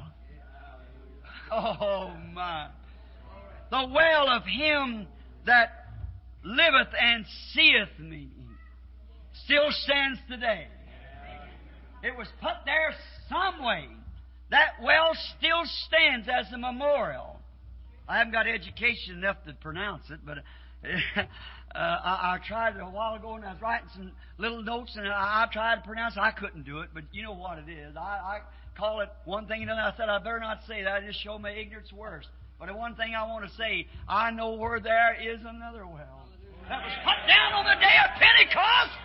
[SPEAKER 2] Oh, my. The well of Him that liveth and seeth me still stands today. It was put there some way. That well still stands as a memorial. I haven't got education enough to pronounce it, but uh, I, I tried a while ago, and I was writing some little notes, and I, I tried to pronounce it. I couldn't do it, but you know what it is. I, I call it one thing and another. I said, I better not say that. I just show my ignorance worse. But the one thing I want to say, I know where there is another well that was put down on the day of Pentecost.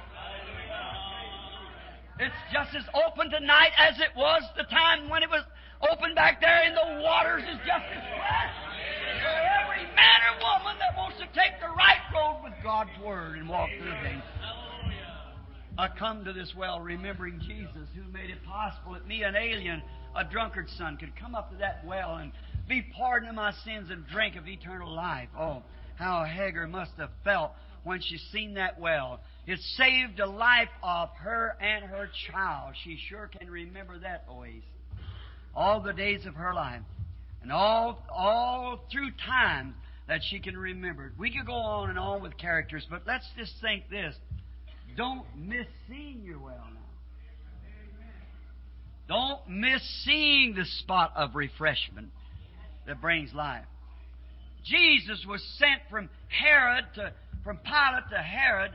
[SPEAKER 2] It's just as open tonight as it was the time when it was open back there in the waters is just as fresh. For every man or woman that wants to take the right road with God's Word and walk through things. I come to this well remembering Jesus, who made it possible that me, an alien, a drunkard's son, could come up to that well and be pardoned of my sins and drink of eternal life. Oh, how Hagar must have felt when she seen that well. It saved the life of her and her child. She sure can remember that always. All the days of her life. And all all through time that she can remember. We could go on and on with characters, but let's just think this. Don't miss seeing your well now. Don't miss seeing the spot of refreshment that brings life. Jesus was sent from Herod to from Pilate to Herod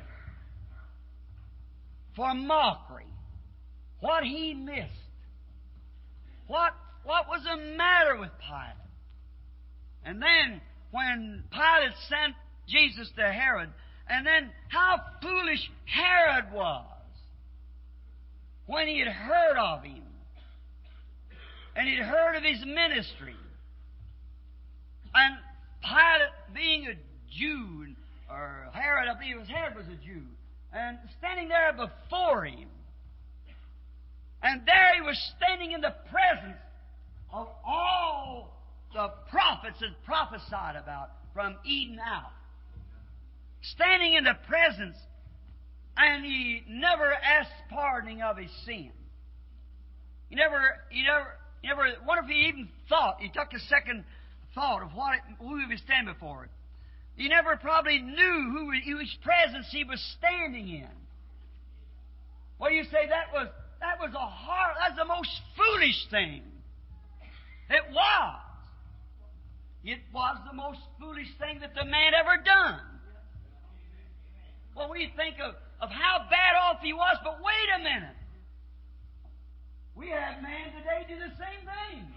[SPEAKER 2] for mockery. What he missed. What what was the matter with Pilate? And then when Pilate sent Jesus to Herod, and then how foolish Herod was when he had heard of him. And he'd heard of his ministry. And Pilate, being a Jew, or Herod, I believe it was Herod was a Jew, and standing there before him. And there he was standing in the presence of all the prophets that prophesied about from Eden out. Standing in the presence, and he never asked pardoning of his sin. He never, he never, he never, what if he even thought, he took a second thought of what it, who he was standing before. He never probably knew who, whose presence he was standing in. Well, you say that was that was a hard, that's the most foolish thing. It was. It was the most foolish thing that the man ever done. Well, we think of, of how bad off he was, but wait a minute. We have man today do the same thing.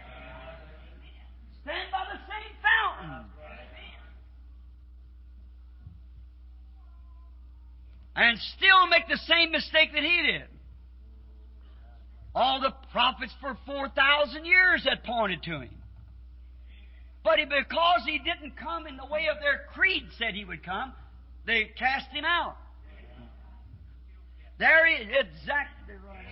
[SPEAKER 2] Stand by the same fountain. And still make the same mistake that he did. All the prophets for four thousand years had pointed to him. But he, because he didn't come in the way of their creed said he would come, they cast him out. There he is. Exactly right.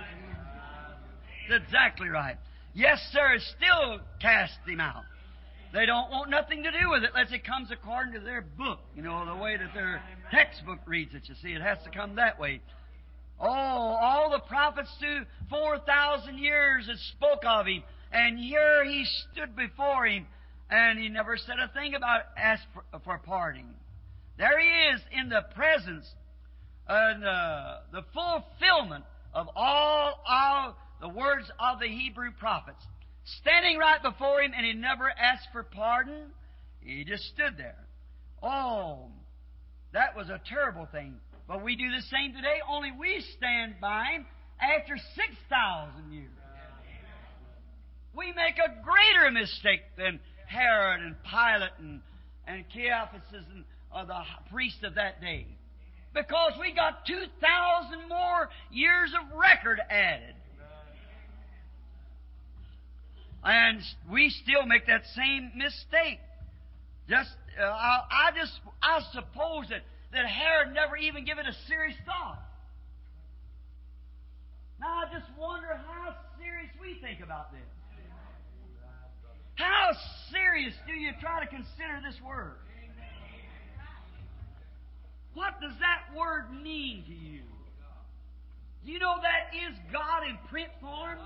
[SPEAKER 2] Exactly right. Yes, sir, still cast him out. They don't want nothing to do with it unless it comes according to their book. You know, the way that their textbook reads it, you see. It has to come that way. Oh, all the prophets through four thousand years that spoke of him. And here he stood before him, and he never said a thing about ask for, for pardoning. There he is in the presence and uh, the fulfillment of all of the words of the Hebrew prophets. Standing right before him, and he never asked for pardon. He just stood there. Oh, that was a terrible thing. But we do the same today, only we stand by him after six thousand years. We make a greater mistake than Herod and Pilate and, and Caiaphas and uh, the priest of that day. Because we got two thousand more years of record added. And we still make that same mistake. Just, uh, I, I just, I suppose that, that Herod never even given it a serious thought. Now I just wonder how serious we think about this. How serious do you try to consider this word? What does that word mean to you? Do you know that is God in print form?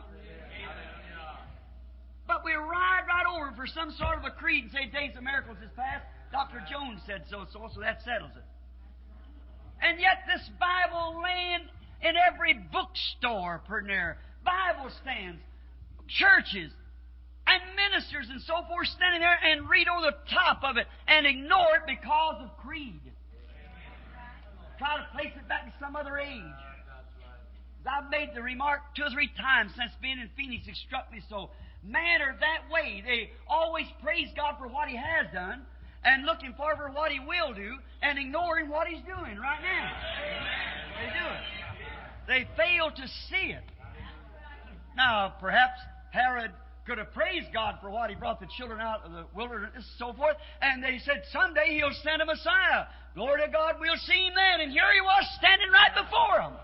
[SPEAKER 2] But we ride right over for some sort of a creed and say Days of Miracles is past. Doctor Jones said so, so, so that settles it. And yet this Bible laying in every bookstore, per near, Bible stands, churches, and ministers and so forth standing there and read over the top of it and ignore it because of creed. Try to place it back to some other age. I've made the remark two or three times since being in Phoenix. It struck me so. Man are that way. They always praise God for what He has done and looking forward for what He will do and ignoring what He's doing right now. They do it. They fail to see it. Now, perhaps Herod could have praised God for what He brought the children out of the wilderness and so forth, and they said, someday He'll send a Messiah. Glory to God, we'll see Him then. And here He was standing right before them.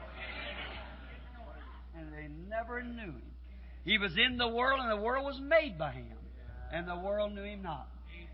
[SPEAKER 2] And they never knew Him. He was in the world, and the world was made by Him. And the world knew Him not.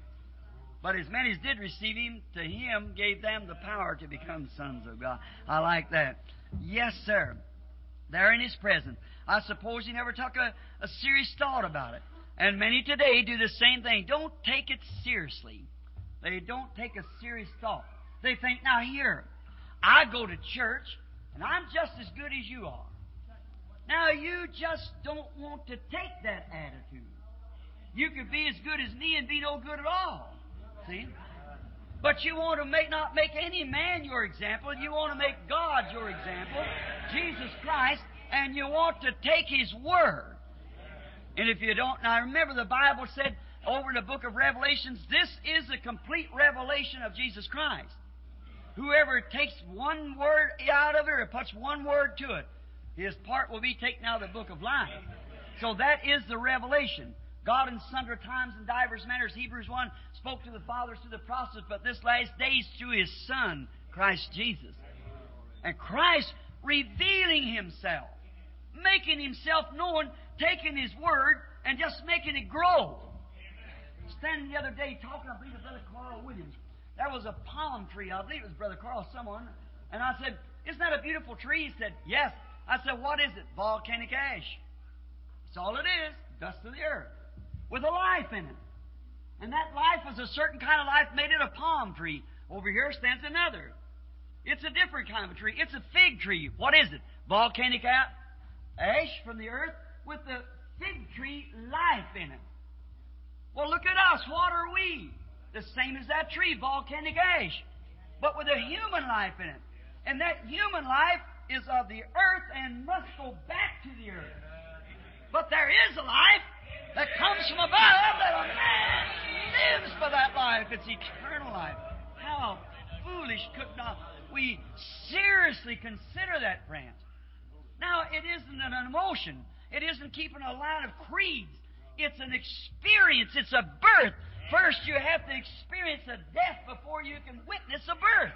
[SPEAKER 2] But as many as did receive Him, to Him gave them the power to become sons of God. I like that. Yes, sir. There in His presence. I suppose He never took a, a serious thought about it. And many today do the same thing. Don't take it seriously. They don't take a serious thought. They think, now here, I go to church, and I'm just as good as you are. Now, you just don't want to take that attitude. You could be as good as me and be no good at all. See? But you want to make not make any man your example. You want to make God your example, Jesus Christ, and you want to take His Word. And if you don't, now remember the Bible said over in the book of Revelations, this is a complete revelation of Jesus Christ. Whoever takes one word out of it or puts one word to it, his part will be taken out of the book of life. So that is the revelation. God in sundry times and divers manners, Hebrews one, spoke to the fathers through the prophets, but this last days through His Son, Christ Jesus. And Christ revealing Himself, making Himself known, taking His Word, and just making it grow. Standing the other day talking, I believe, with Brother Carl Williams. There was a palm tree, I believe it was Brother Carl, someone, and I said, isn't that a beautiful tree? He said, yes. I said, what is it? Volcanic ash. That's all it is, dust of the earth, with a life in it. And that life is a certain kind of life made it a palm tree. Over here stands another. It's a different kind of a tree. It's a fig tree. What is it? Volcanic ash from the earth with the fig tree life in it. Well, look at us. What are we? The same as that tree, volcanic ash, but with a human life in it. And that human life is of the earth and must go back to the earth. But there is a life that comes from above that a man lives for that life. It's eternal life. How foolish could not we seriously consider that, friends? Now, it isn't an emotion. It isn't keeping a line of creeds. It's an experience. It's a birth. First, you have to experience a death before you can witness a birth.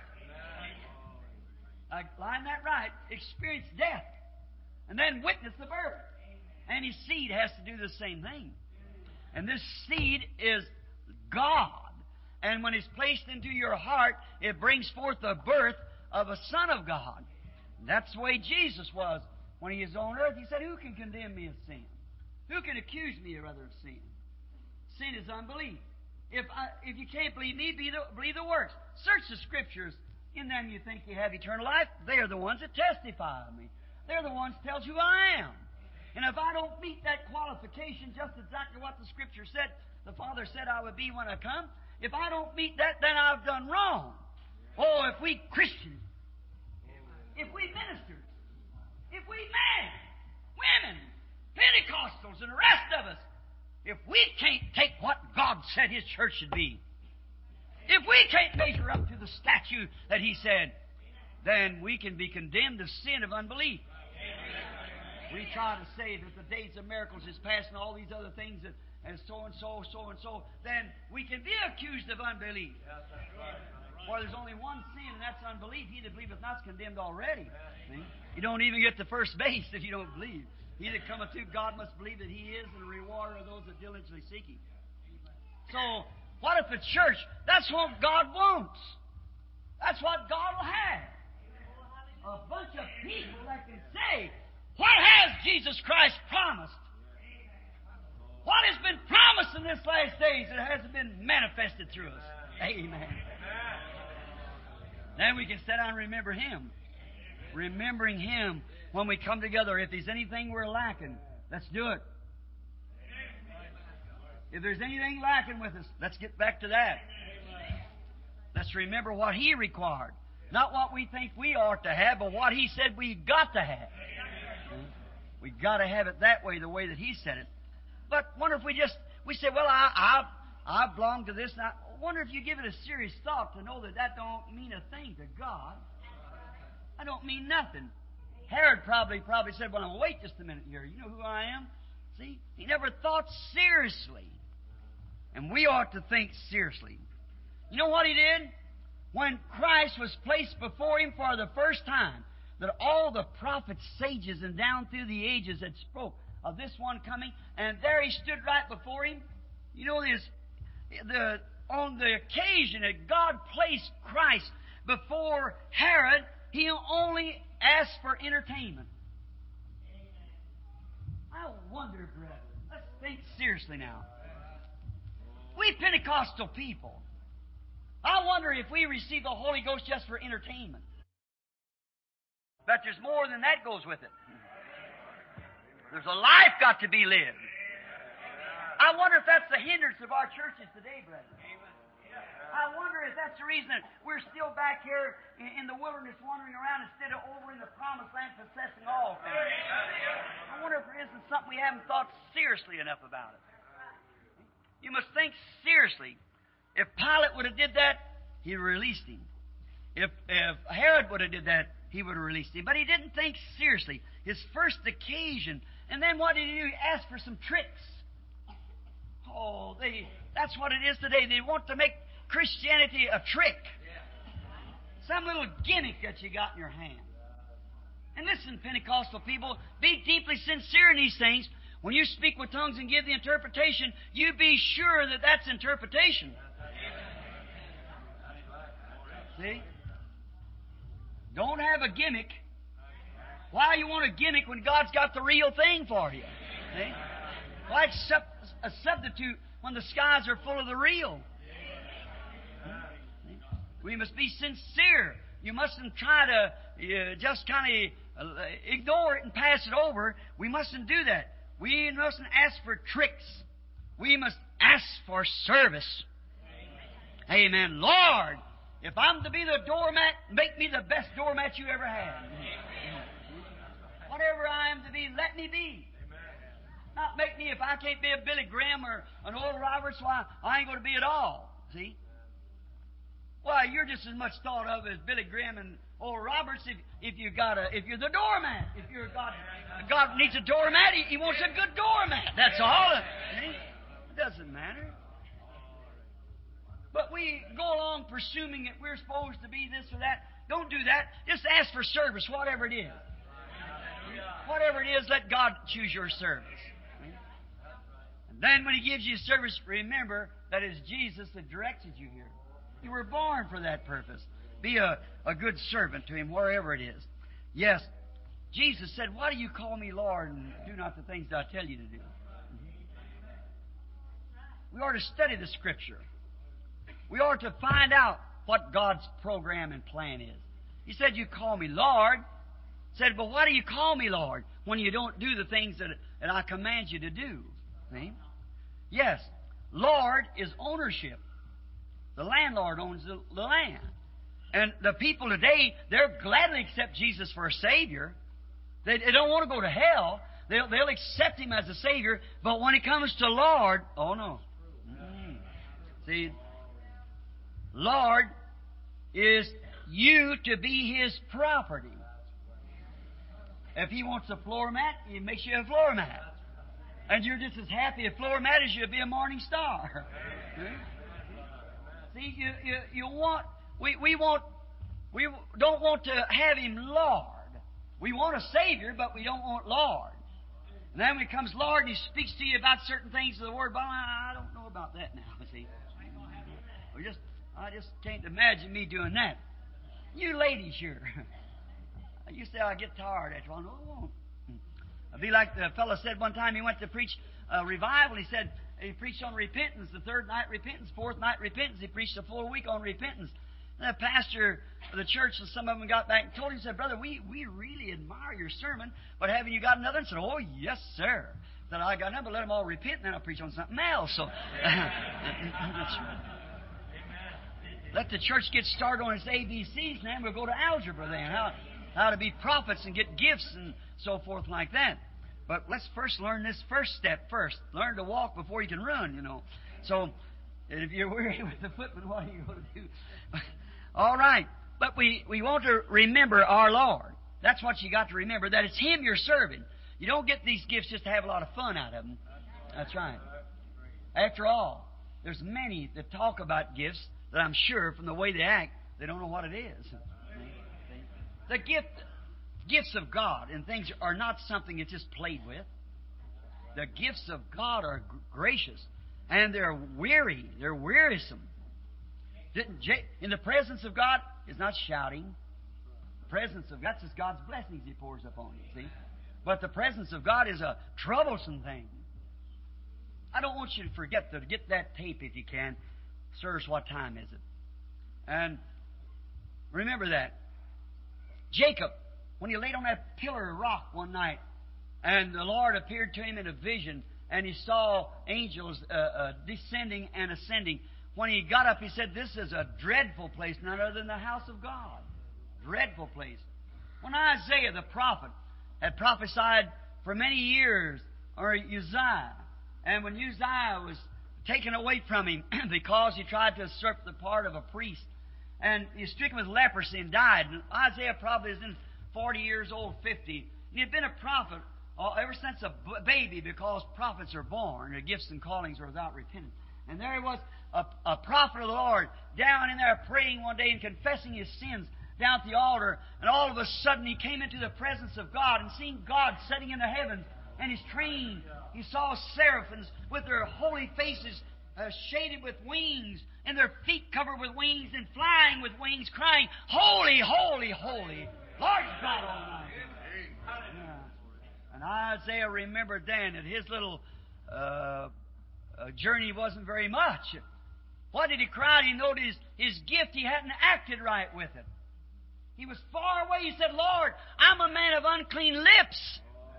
[SPEAKER 2] I line that right. Experience death. And then witness the birth. Any seed has to do the same thing. And this seed is God. And when it's placed into your heart, it brings forth the birth of a Son of God. And that's the way Jesus was when He was on earth. He said, who can condemn me of sin? Who can accuse me, rather, of sin? Sin is unbelief. If I, if you can't believe me, be the, believe the works. Search the Scriptures. In them you think you have eternal life. They're the ones that testify of me. They're the ones that tells who I am. And if I don't meet that qualification, just exactly what the Scripture said, the Father said I would be when I come, if I don't meet that, then I've done wrong. Oh, if we Christians, if we ministers, if we men, women, Pentecostals, and the rest of us, if we can't take what God said His church should be, if we can't measure up to the statue that He said, then we can be condemned of sin of unbelief. We try to say that the days of miracles is past and all these other things that, and so and so, so and so, then we can be accused of unbelief. For there's only one sin, and that's unbelief. He that believeth not is condemned already. See? You don't even get to first base if you don't believe. He that cometh to God must believe that He is, and the rewarder of those that diligently seek Him. So, what if the church, that's what God wants. That's what God will have. A bunch of people that can say, what has Jesus Christ promised? What has been promised in this last days that hasn't been manifested through us? Amen. Then we can sit down and remember Him. Remembering Him when we come together. If there's anything we're lacking, let's do it. If there's anything lacking with us, let's get back to that. Let's remember what He required. Not what we think we ought to have, but what He said we've got to have. We've got to have it that way, the way that He said it. But wonder if we just, we say, well, I, I, I belong to this. And I wonder if you give it a serious thought to know that that don't mean a thing to God. I don't mean nothing. Herod probably probably said, well, now wait just a minute here. You know who I am? See? He never thought seriously. And we ought to think seriously. You know what he did? When Christ was placed before him for the first time, that all the prophets, sages, and down through the ages had spoke of this one coming, and there he stood right before him. You know this, the on the occasion that God placed Christ before Herod, he only asked for entertainment. I wonder, brethren, let's think seriously now. We Pentecostal people, I wonder if we receive the Holy Ghost just for entertainment. But there's more than that goes with it. There's a life got to be lived. I wonder if that's the hindrance of our churches today, brethren. I wonder if that's the reason that we're still back here in the wilderness wandering around instead of over in the promised land possessing all things. I wonder if there isn't something we haven't thought seriously enough about it. You must think seriously. If Pilate would have did that, he would have released him. If, if Herod would have did that, he would have released him. But he didn't think seriously. His first occasion. And then what did he do? He asked for some tricks. Oh, they, that's what it is today. They want to make Christianity a trick. Some little gimmick that you got in your hand. And listen, Pentecostal people, be deeply sincere in these things. When you speak with tongues and give the interpretation, you be sure that that's interpretation. See? Don't have a gimmick. Why you want a gimmick when God's got the real thing for you? See? Why accept a substitute when the skies are full of the real? We must be sincere. You mustn't try to uh, just kind of uh, ignore it and pass it over. We mustn't do that. We mustn't ask for tricks. We must ask for service. Amen. Amen. Lord, if I'm to be the doormat, make me the best doormat you ever had. Whatever I am to be, let me be. Not make me, if I can't be a Billy Graham or an Oral Roberts, why, I ain't going to be at all. See? Why, you're just as much thought of as Billy Graham and Oral Roberts if, if you got a if you're the doormat. If you're God, God needs a doormat, he, he wants a good doormat. That's all. See? It doesn't matter. But we go along presuming that we're supposed to be this or that. Don't do that. Just ask for service, whatever it is. Whatever it is, let God choose your service. And then when He gives you service, remember that it's Jesus that directed you here. You were born for that purpose. Be a, a good servant to Him wherever it is. Yes, Jesus said, why do you call me Lord and do not the things that I tell you to do? We ought to study the Scripture. We ought to find out what God's program and plan is. He said, you call me Lord. He said, but why do you call me Lord when you don't do the things that, that I command you to do? See? Yes, Lord is ownership. The landlord owns the, the land. And the people today, they'll gladly accept Jesus for a Savior. They, they don't want to go to hell. They'll, they'll accept Him as a Savior. But when it comes to Lord, oh no. Mm. See, Lord is you to be His property. If He wants a floor mat, He makes you a floor mat. And you're just as happy a floor mat as you'll be a morning star. See, you, you, you want, we, we want, we don't want to have Him Lord. We want a Savior, but we don't want Lord. And then when it comes Lord and He speaks to you about certain things of the Word, well, I don't know about that now, see. We just, I just can't imagine me doing that. You ladies here. You say, I get tired after a while. No, I won't. It'll be like the fellow said one time he went to preach a revival. He said he preached on repentance. The third night, repentance. Fourth night, repentance. He preached a full week on repentance. And the pastor of the church, and some of them got back and told him, said, Brother, we, we really admire your sermon, but haven't you got another? And said, Oh, yes, sir. Said, I got another, but let them all repent, and then I'll preach on something else. So, let the church get started on its A B Cs, and then we'll go to algebra then. How, how to be prophets and get gifts and so forth like that. But let's first learn this first step first. Learn to walk before you can run, you know. So, if you're weary with the footman, what are you going to do? All right. But we, we want to remember our Lord. That's what you got to remember, that it's Him you're serving. You don't get these gifts just to have a lot of fun out of them. That's right. After all, there's many that talk about gifts that I'm sure from the way they act, they don't know what it is. The gift, gifts of God and things are not something that's just played with. The gifts of God are gracious, and they're weary. They're wearisome. In the presence of God is not shouting. The presence of God, that's just God's blessings He pours upon you, see? But the presence of God is a troublesome thing. I don't want you to forget to get that tape if you can. Sirs, what time is it? And remember that. Jacob, when he laid on that pillar of rock one night, and the Lord appeared to him in a vision, and he saw angels uh, uh, descending and ascending. When he got up, he said, This is a dreadful place, none other than the house of God. Dreadful place. When Isaiah the prophet had prophesied for many years, or Uzziah, and when Uzziah was taken away from him because he tried to usurp the part of a priest, and he was stricken with leprosy and died. And Isaiah probably is in forty years old, fifty. And he had been a prophet uh, ever since a b- baby, because prophets are born, their gifts and callings are without repentance. And there he was, a, a prophet of the Lord, down in there praying one day and confessing his sins down at the altar. And all of a sudden he came into the presence of God and seeing God sitting in the heavens. And his train, he saw seraphims with their holy faces uh, shaded with wings, and their feet covered with wings, and flying with wings, crying, Holy, holy, holy, Lord God Almighty. Yeah. And Isaiah remembered then that his little uh, uh, journey wasn't very much. Why did he cry? He noted his, his gift. He hadn't acted right with it. He was far away. He said, Lord, I'm a man of unclean lips.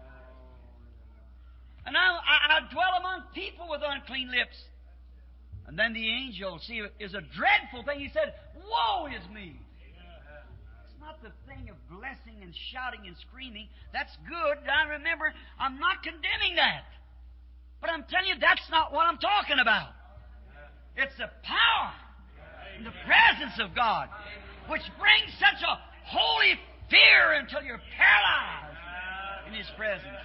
[SPEAKER 2] And I, I, I dwell among people with unclean lips. And then the angel, see, is a dreadful thing. He said, Woe is me. It's not the thing of blessing and shouting and screaming. That's good. I remember, I'm not condemning that. But I'm telling you, that's not what I'm talking about. It's the power and the presence of God, which brings such a holy fear until you're paralyzed in His presence.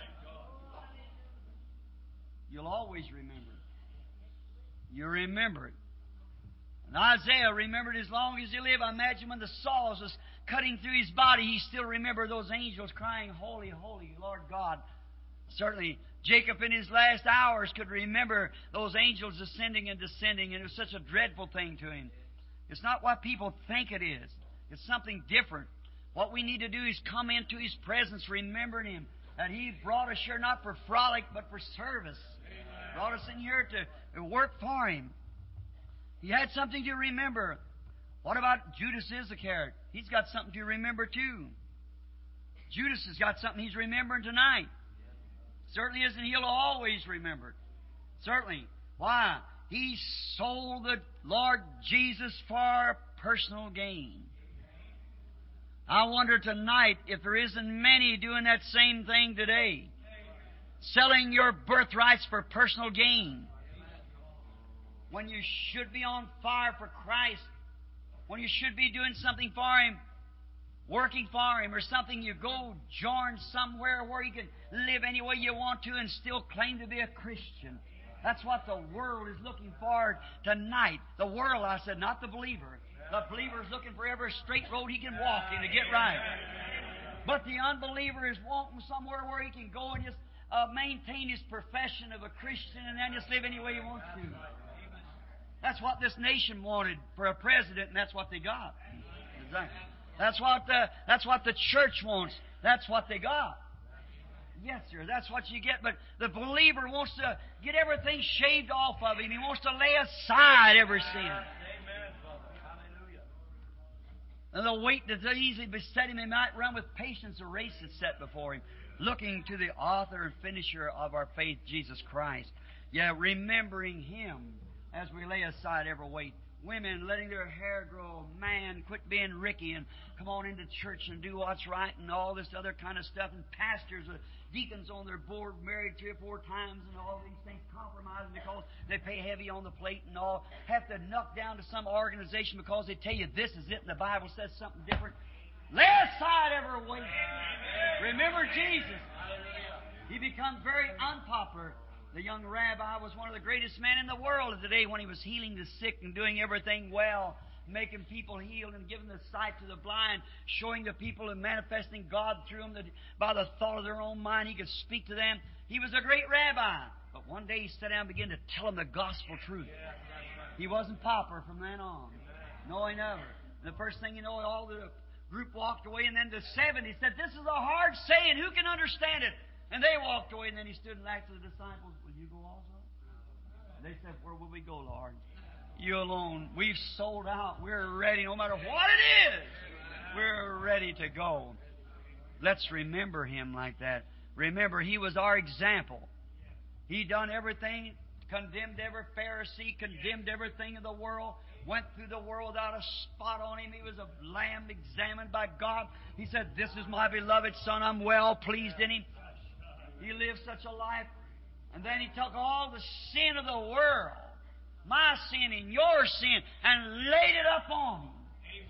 [SPEAKER 2] You'll always remember it. You remember it. And Isaiah remembered as long as he lived. I imagine when the saws was cutting through his body, he still remembered those angels crying, Holy, holy, Lord God. Certainly, Jacob in his last hours could remember those angels ascending and descending, and it was such a dreadful thing to him. It's not what people think it is. It's something different. What we need to do is come into His presence, remembering Him, that He brought us here not for frolic, but for service. Amen. Brought us in here to work for Him. He had something to remember. What about Judas Iscariot? He's got something to remember too. Judas has got something he's remembering tonight. Certainly isn't he'll always remember it. Certainly. Why? He sold the Lord Jesus for personal gain. I wonder tonight if there isn't many doing that same thing today. Selling your birthrights for personal gain. When you should be on fire for Christ. When you should be doing something for Him. Working for Him or something. You go join somewhere where you can live any way you want to and still claim to be a Christian. That's what the world is looking for tonight. The world, I said, not the believer. The believer is looking for every straight road he can walk in to get right. But the unbeliever is wanting somewhere where he can go and just uh, maintain his profession of a Christian and then just live any way he wants to. That's what this nation wanted for a president, and that's what they got. That's what the, that's what the church wants. That's what they got. Yes, sir. That's what you get. But the believer wants to get everything shaved off of him. He wants to lay aside every sin.
[SPEAKER 1] Amen, Father. Hallelujah.
[SPEAKER 2] And the weight that easily beset him, he might run with patience the race that's set before him, looking to the author and finisher of our faith, Jesus Christ. Yeah, remembering Him as we lay aside every weight. Women letting their hair grow. Man, quit being Ricky and come on into church and do what's right and all this other kind of stuff. And pastors with deacons on their board married three or four times and all these things, compromising because they pay heavy on the plate and all. Have to knock down to some organization because they tell you this is it and the Bible says something different. Lay aside every weight. Remember Jesus. He becomes very unpopular. The young rabbi was one of the greatest men in the world of the day when he was healing the sick and doing everything well, making people healed and giving the sight to the blind, showing the people and manifesting God through them that by the thought of their own mind He could speak to them. He was a great rabbi. But one day He sat down and began to tell them the gospel truth. He wasn't popular from then on. No, He never. And the first thing you know, all the group walked away, and then the seventy said, "This is a hard saying. Who can understand it?" And they walked away, and then He stood and asked the disciples, "Will you go also?" And they said, "Where will we go, Lord? You alone. We've sold out. We're ready, no matter what it is. We're ready to go." Let's remember Him like that. Remember, He was our example. He done everything, condemned every Pharisee, condemned everything in the world, went through the world without a spot on Him. He was a lamb examined by God. He said, "This is my beloved Son. I'm well pleased in Him." He lived such a life. And then He took all the sin of the world, my sin and your sin, and laid it up on Him.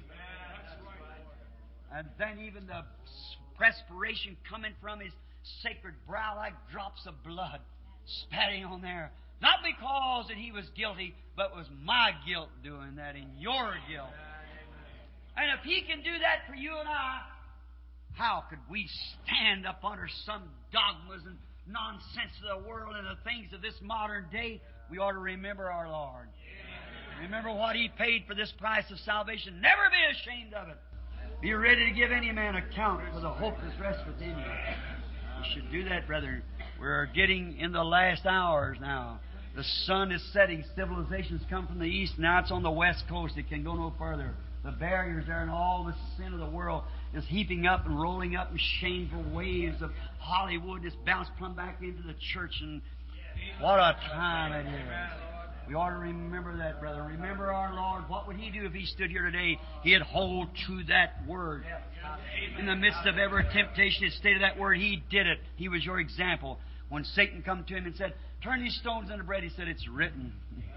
[SPEAKER 2] And then even the perspiration coming from His sacred brow like drops of blood spatting on there. Not because that He was guilty, but it was my guilt doing that and your guilt. And if He can do that for you and I, how could we stand up under some dogmas and nonsense of the world and the things of this modern day? We ought to remember our Lord. Remember what He paid for this price of salvation. Never be ashamed of it. Be ready to give any man account for the hope that rests within you. We should do that, brethren. We're getting in the last hours now. The sun is setting. Civilization's come from the east. Now it's on the west coast. It can go no further. The barriers there and all the sin of the world is heaping up and rolling up in shameful waves of Hollywood. Just bounced plumb back into the church. And what a time it is. We ought to remember that, brother. Remember our Lord. What would He do if He stood here today? He'd hold to that Word. In the midst of every temptation, He stated that Word. He did it. He was your example. When Satan come to Him and said, "Turn these stones into bread," He said, "It's written."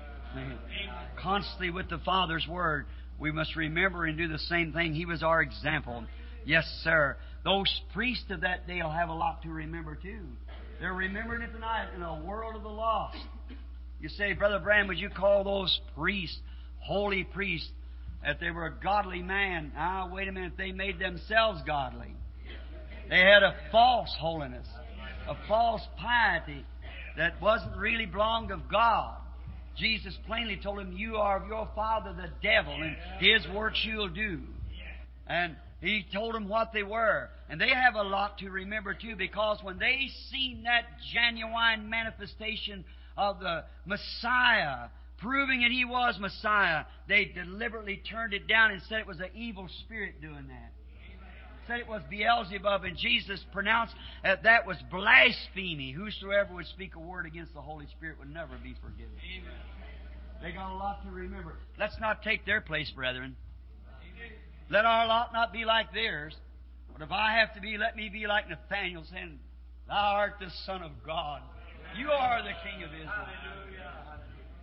[SPEAKER 2] Constantly with the Father's Word. We must remember and do the same thing. He was our example. Yes, sir. Those priests of that day will have a lot to remember, too. They're remembering it tonight in a world of the lost. You say, "Brother Branham, would you call those priests, holy priests, that they were a godly man?" Ah, wait a minute. They made themselves godly. They had a false holiness, a false piety that wasn't really belonged of God. Jesus plainly told him, "You are of your father the devil, and his works you'll do." And He told them what they were. And they have a lot to remember too, because when they seen that genuine manifestation of the Messiah, proving that He was Messiah, they deliberately turned it down and said it was an evil spirit doing that. Said it was Beelzebub, and Jesus pronounced that that was blasphemy. Whosoever would speak a word against the Holy Spirit would never be forgiven. Amen. They got a lot to remember. Let's not take their place, brethren. Amen. Let our lot not be like theirs. But if I have to be, let me be like Nathanael, saying, "Thou art the Son of God. You are the King of Israel."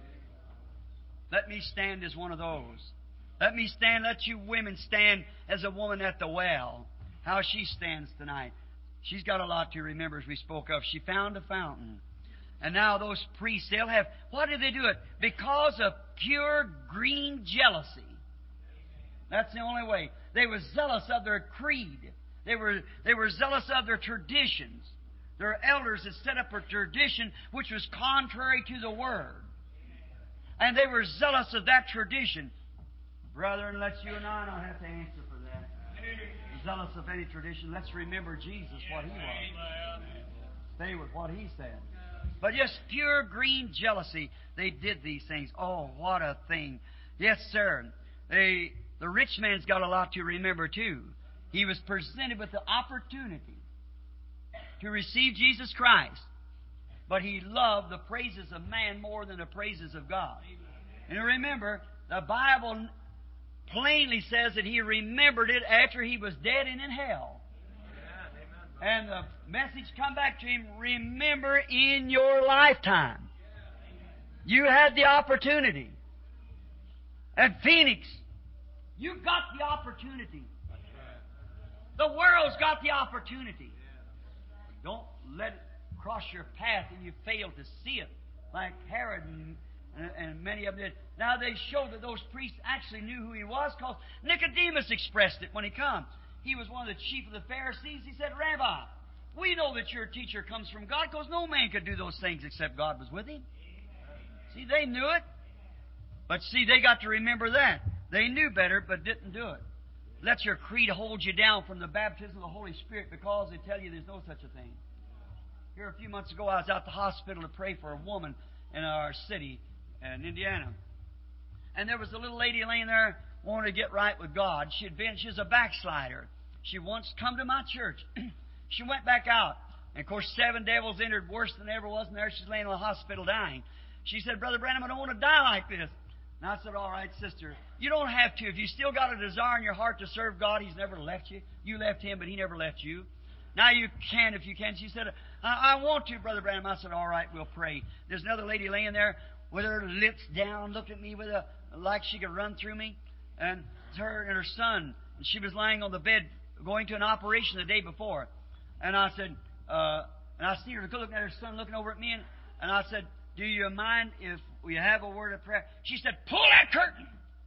[SPEAKER 2] Let me stand as one of those. Let me stand, let you women stand as a woman at the well. How she stands tonight. She's got a lot to remember, as we spoke of. She found a fountain. And now those priests, they'll have... Why did they do it? Because of pure green jealousy. That's the only way. They were zealous of their creed. They were, they were zealous of their traditions. Their elders had set up a tradition which was contrary to the Word. And they were zealous of that tradition. Brethren, let you and I not have to answer for that. zealous of any tradition. Let's remember Jesus, what He was. Stay with what He said. But just pure green jealousy, they did these things. Oh, what a thing. Yes, sir. They, the rich man's got a lot to remember, too. He was presented with the opportunity to receive Jesus Christ, but he loved the praises of man more than the praises of God. And remember, the Bible plainly says that he remembered it after he was dead and in hell. And the message come back to him, remember in your lifetime. You had the opportunity. At Phoenix, you got the opportunity. The world's got the opportunity. Don't let it cross your path and you fail to see it, like Herod and, and many of them did. Now they show that those priests actually knew who he was, because Nicodemus expressed it when he come. He was one of the chief of the Pharisees. He said, Rabbi, we know that your teacher comes from God, because no man could do those things except God was with him. See, they knew it. But see, they got to remember that. They knew better, but didn't do it. Let your creed hold you down from the baptism of the Holy Spirit, because they tell you there's no such a thing. Here a few months ago, I was at the hospital to pray for a woman in our city, in Indiana. And there was a little lady laying there wanting to get right with God. She had been, she was a backslider. She once come to my church. She went back out. And of course, seven devils entered worse than ever was, and there she's laying in the hospital dying. She said, Brother Branham, I don't want to die like this. And I said, all right, sister, you don't have to. If you still got a desire in your heart to serve God, He's never left you. You left Him, but He never left you. Now you can if you can. She said, I, I want to, Brother Branham. I said, all right, we'll pray. There's another lady laying there with her lips down, looked at me with a like she could run through me. And her and her son, and she was lying on the bed going to an operation the day before. And I said, uh, and I see her looking at her son, looking over at me, and, and I said, do you mind if we have a word of prayer? She said, pull that curtain.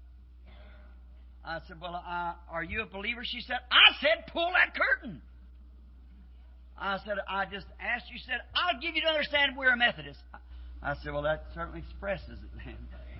[SPEAKER 2] I said, well, uh, are you a believer? She said, I said, pull that curtain. I said, I just asked you. She said, I'll give you to understand we're a Methodist. I said, well, that certainly expresses it then.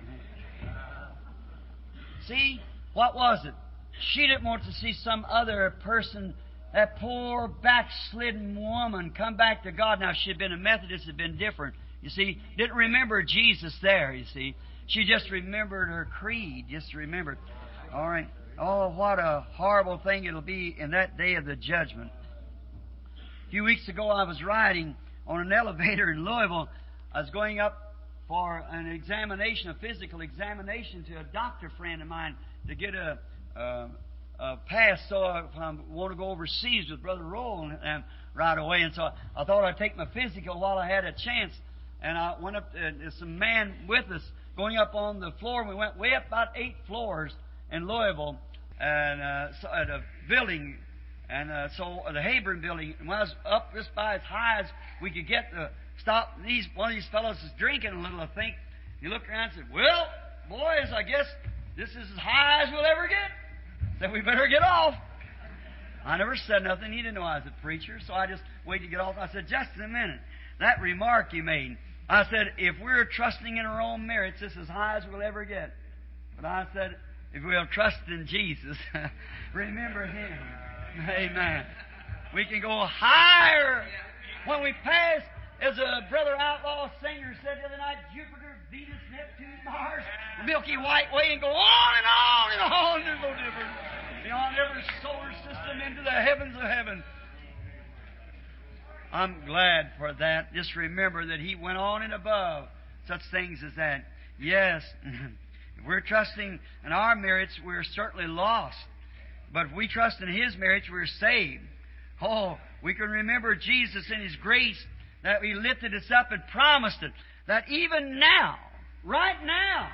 [SPEAKER 2] See, what was it? She didn't want to see some other person, that poor backslidden woman, come back to God. Now, if she had been a Methodist, it had been different. You see, didn't remember Jesus there, you see. She just remembered her creed, just remembered. All right. Oh, what a horrible thing it'll be in that day of the judgment. A few weeks ago, I was riding on an elevator in Louisville. I was going up for an examination, a physical examination, to a doctor friend of mine to get a, a, a pass, so if I want to go overseas with Brother Roll and, right away. And so I thought I'd take my physical while I had a chance. And I went up, and there's some man with us going up on the floor. We went way up about eight floors in Louisville, and uh, so at a building, and uh, so the Hayburn building. And when I was up just by as high as we could get to stop, these one of these fellows is drinking a little, I think. He looked around and said, well, boys, I guess this is as high as we'll ever get. Said, we better get off. I never said nothing. He didn't know I was a preacher, so I just waited to get off. I said, just a minute. That remark you made, I said, if we're trusting in our own merits, this is as high as we'll ever get. But I said, if we'll trust in Jesus, remember Him. Amen. We can go higher. When we pass, as a Brother Outlaw singer said the other night, Jupiter, Venus, Neptune, Mars, the Milky White Way, and go on and on and on. There's no difference. Beyond every solar system into the heavens of heaven. I'm glad for that. Just remember that He went on and above such things as that. Yes, if we're trusting in our merits, we're certainly lost. But if we trust in His merits, we're saved. Oh, we can remember Jesus in His grace, that He lifted us up and promised it, that even now, right now,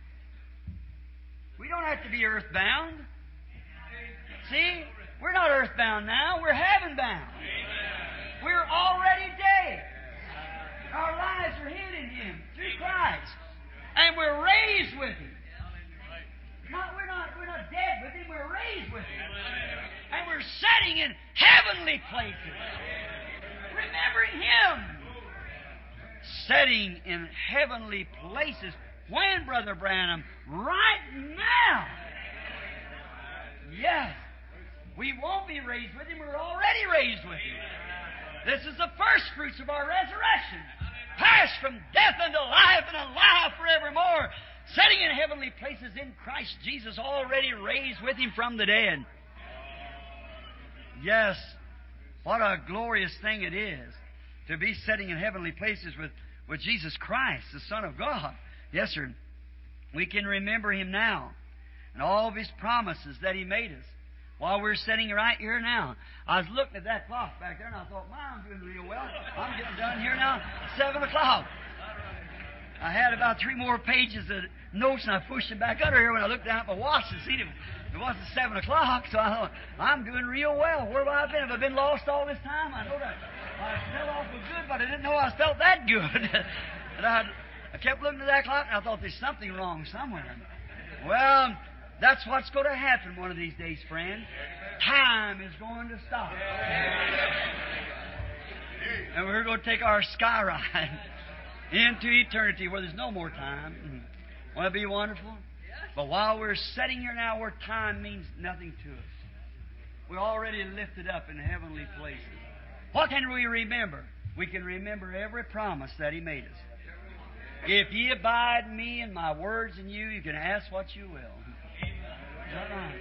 [SPEAKER 2] we don't have to be earthbound. See, we're not earthbound now, we're heaven-bound. We're already dead. Our lives are hid in Him through Christ. And we're raised with Him. Not, we're, not, we're not dead with Him, we're raised with Him. And we're sitting in heavenly places. Remembering Him. Sitting in heavenly places. When, Brother Branham? Right now. Yes. We won't be raised with Him. We're already raised with Him. This is the first fruits of our resurrection. Passed from death unto life and alive forevermore. Sitting in heavenly places in Christ Jesus, already raised with Him from the dead. Yes, what a glorious thing it is to be sitting in heavenly places with, with Jesus Christ, the Son of God. Yes, sir. We can remember Him now and all of His promises that He made us. While we're sitting right here now, I was looking at that clock back there, and I thought, "My, I'm doing real well. I'm getting done here now, seven o'clock." I had about three more pages of notes, and I pushed it back under here when I looked down at my watch and seen it. It wasn't seven o'clock, so I thought, "I'm doing real well. Where have I been? Have I been lost all this time?" I know that I felt awful good, but I didn't know I felt that good. And I, I kept looking at that clock, and I thought, "There's something wrong somewhere." Well, that's what's going to happen one of these days, friend. Time is going to stop. And we're going to take our sky ride into eternity where there's no more time. Won't it be wonderful? But while we're sitting here now where time means nothing to us, we're already lifted up in heavenly places. What can we remember? We can remember every promise that He made us. If ye abide in me and my words in you, you can ask what you will. Is that right?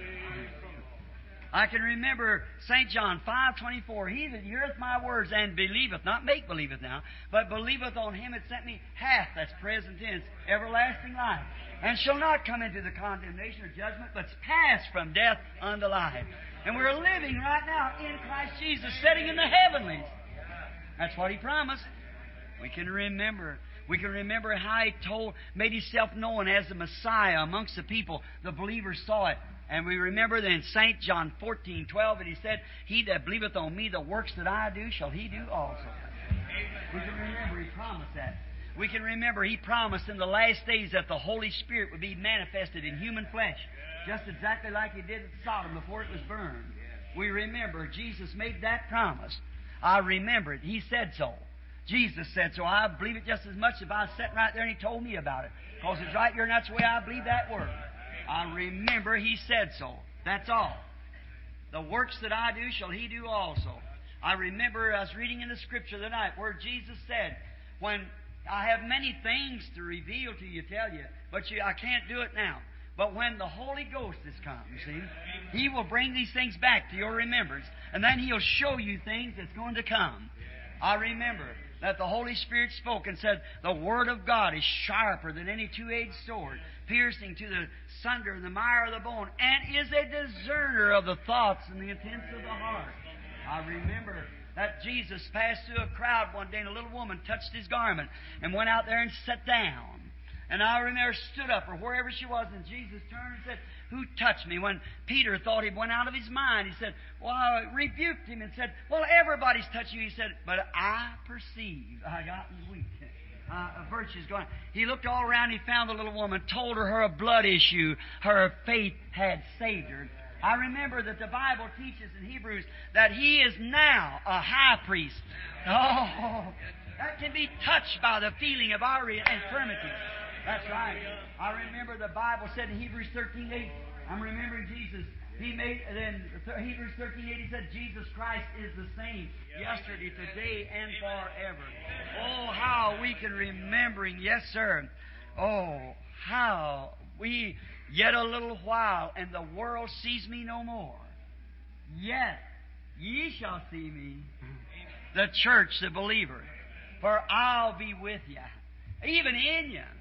[SPEAKER 2] I can remember Saint John five twenty-four. He that heareth my words and believeth, not make believeth now, but believeth on Him that sent me, hath, that's present tense, everlasting life, and shall not come into the condemnation or judgment, but is passed from death unto life. And we're living right now in Christ Jesus, sitting in the heavenlies. That's what He promised. We can remember. We can remember how He told, made Himself known as the Messiah amongst the people. The believers saw it. And we remember that in Saint John fourteen twelve that He said, "He that believeth on me, the works that I do, shall he do also." We can remember He promised that. We can remember He promised in the last days that the Holy Spirit would be manifested in human flesh, just exactly like He did at Sodom before it was burned. We remember Jesus made that promise. I remember it. He said so. Jesus said so. I believe it just as much if I was sitting right there and He told me about it. Because it's right here and that's the way I believe that word. I remember He said so. That's all. The works that I do shall He do also. I remember I was reading in the Scripture tonight where Jesus said, when I have many things to reveal to you, tell you, but you, I can't do it now. But when the Holy Ghost has come, you see, He will bring these things back to your remembrance, and then He'll show you things that's going to come. I remember that the Holy Spirit spoke and said, "The Word of God is sharper than any two-edged sword, piercing to the sunder and the mire of the bone, and is a discerner of the thoughts and the intents of the heart." I remember that Jesus passed through a crowd one day, and a little woman touched His garment and went out there and sat down. And I remember stood up, or wherever she was, and Jesus turned and said, "Who touched me?" When Peter thought he went out of his mind, he said, well, I rebuked him and said, "Well, everybody's touched you." He said, "But I perceive I gotten weak. Uh, virtue's gone." He looked all around, he found the little woman, told her her blood issue, her faith had saved her. I remember that the Bible teaches in Hebrews that He is now a high priest. Oh, that can be touched by the feeling of our infirmities. That's right. I remember the Bible said in Hebrews thirteen eight, I'm remembering Jesus. He made, then Hebrews thirteen eight, He said, Jesus Christ is the same yesterday, today, and forever. Oh, how we can remember Him. Yes, sir. Oh, how we, yet a little while, and the world sees me no more. Yet ye shall see me, the church, the believer. For I'll be with you, even in you,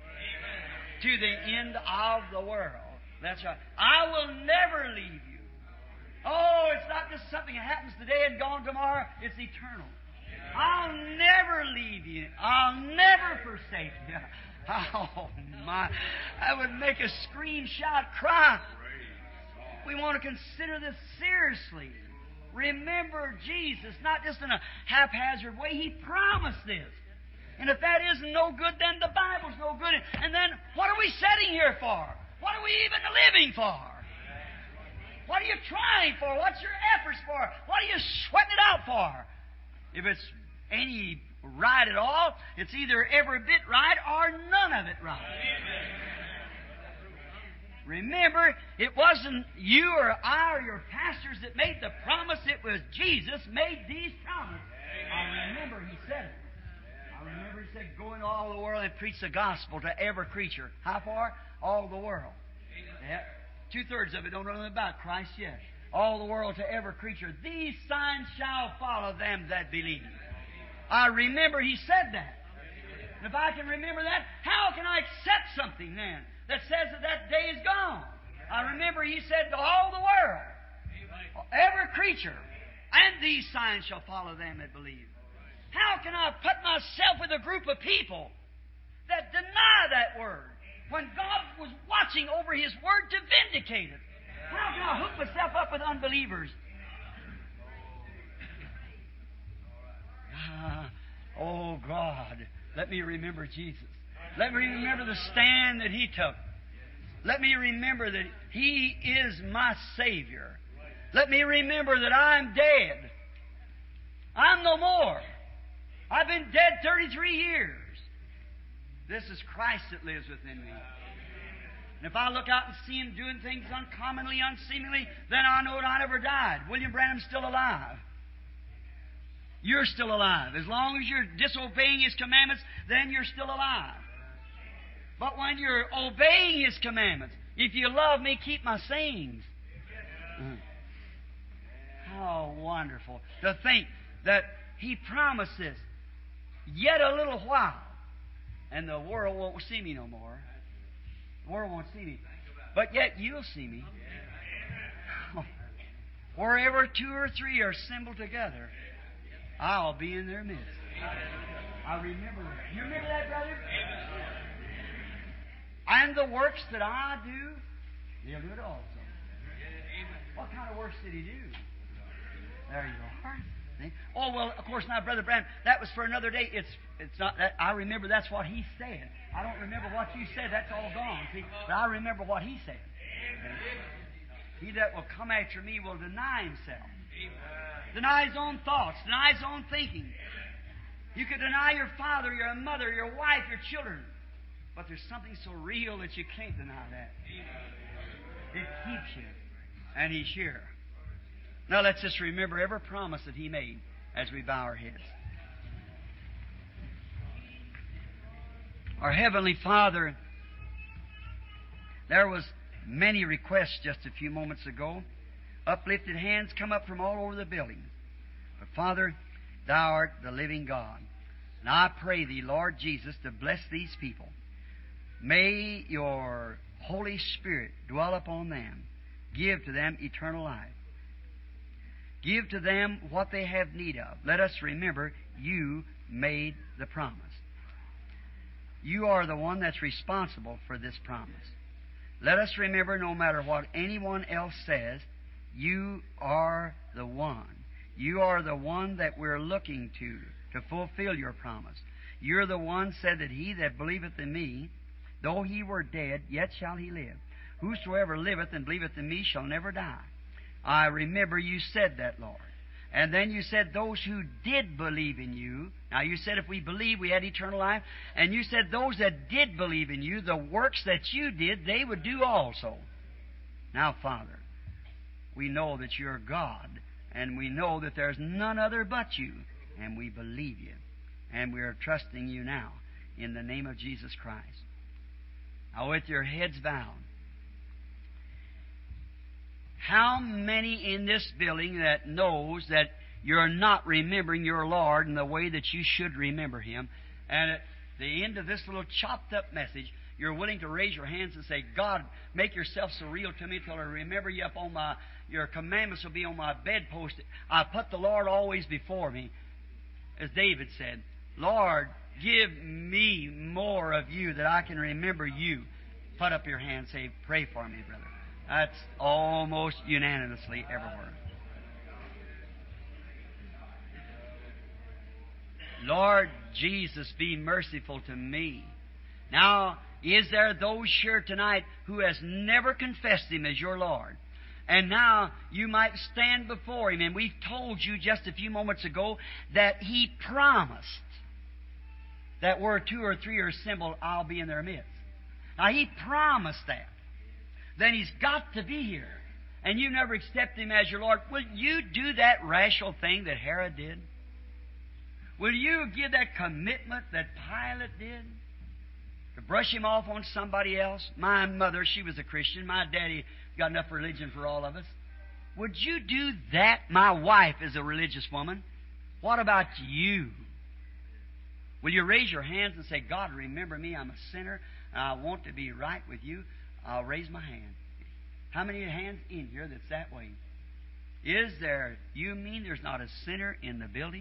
[SPEAKER 2] to the end of the world. That's right. I will never leave you. Oh, it's not just something that happens today and gone tomorrow. It's eternal. I'll never leave you. I'll never forsake you. Oh, my. That would make a scream, shout, cry. We want to consider this seriously. Remember Jesus, not just in a haphazard way. He promised this. And if that isn't no good, then the Bible's no good. And then what are we sitting here for? What are we even living for? What are you trying for? What's your efforts for? What are you sweating it out for? If it's any right at all, it's either every bit right or none of it right. Remember, it wasn't you or I or your pastors that made the promise. It was Jesus made these promises. I remember He said it. I remember He said, go into all the world and preach the gospel to every creature. How far? All the world. Yeah. Two-thirds of it don't know anything about Christ yet. All the world to every creature. These signs shall follow them that believe. I remember He said that. And if I can remember that, how can I accept something then that says that that day is gone? I remember He said to all the world, every creature, and these signs shall follow them that believe. How can I put myself with a group of people that deny that Word when God was watching over His Word to vindicate it? How can I hook myself up with unbelievers? Ah, oh, God, let me remember Jesus. Let me remember the stand that He took. Let me remember that He is my Savior. Let me remember that I'm dead. I'm no more. I've been dead thirty-three years. This is Christ that lives within me. And if I look out and see Him doing things uncommonly, unseemingly, then I know that I never died. William Branham's still alive. You're still alive. As long as you're disobeying His commandments, then you're still alive. But when you're obeying His commandments, if you love me, keep my sayings. How wonderful to think that He promised this. Yet a little while, and the world won't see me no more. The world won't see me. But yet you'll see me. Oh. Wherever two or three are assembled together, I'll be in their midst. I remember that. You remember that, brother? And the works that I do, He'll do it also. What kind of works did He do? There you are. See? Oh, well, of course not, Brother Branham. That was for another day. It's it's not that. I remember that's what he said. I don't remember what you said. That's all gone. See? But I remember what he said. He that will come after me will deny himself. Deny his own thoughts. Deny his own thinking. You could deny your father, your mother, your wife, your children. But there's something so real that you can't deny that. It keeps you. And He's here. Now let's just remember every promise that He made as we bow our heads. Our Heavenly Father, there was many requests just a few moments ago. Uplifted hands come up from all over the building. But Father, Thou art the living God. And I pray Thee, Lord Jesus, to bless these people. May Your Holy Spirit dwell upon them. Give to them eternal life. Give to them what they have need of. Let us remember You made the promise. You are the one that's responsible for this promise. Let us remember, no matter what anyone else says, You are the one. You are the one that we're looking to to fulfill Your promise. You're the one said that He that believeth in Me, though he were dead, yet shall he live. Whosoever liveth and believeth in Me shall never die. I remember You said that, Lord. And then You said those who did believe in You. Now You said if we believe we had eternal life. And You said those that did believe in You, the works that You did, they would do also. Now, Father, we know that You're God. And we know that there's none other but You. And we believe You. And we are trusting You now in the name of Jesus Christ. Now, with your heads bowed, how many in this building that knows that you're not remembering your Lord in the way that you should remember Him? And at the end of this little chopped up message, you're willing to raise your hands and say, God, make Yourself so real to me till I remember You up on my, Your commandments will be on my bedpost. I put the Lord always before me. As David said, Lord, give me more of You that I can remember You. Put up your hand and say, pray for me, brother. That's almost unanimously everywhere. Lord Jesus, be merciful to me. Now, is there those here tonight who has never confessed Him as your Lord? And now you might stand before Him. And we've told you just a few moments ago that He promised that where two or three are assembled, I'll be in their midst. Now, He promised that. then He's got to be here. And you never accept Him as your Lord. Will you do that rational thing that Herod did? Will you give that commitment that Pilate did? To brush Him off on somebody else? My mother, she was a Christian. My daddy got enough religion for all of us. Would you do that? My wife is a religious woman. What about you? Will you raise your hands and say, God, remember me, I'm a sinner, and I want to be right with you? I'll raise my hand. How many hands in here that's that way? Is there, you mean there's not a sinner in the building?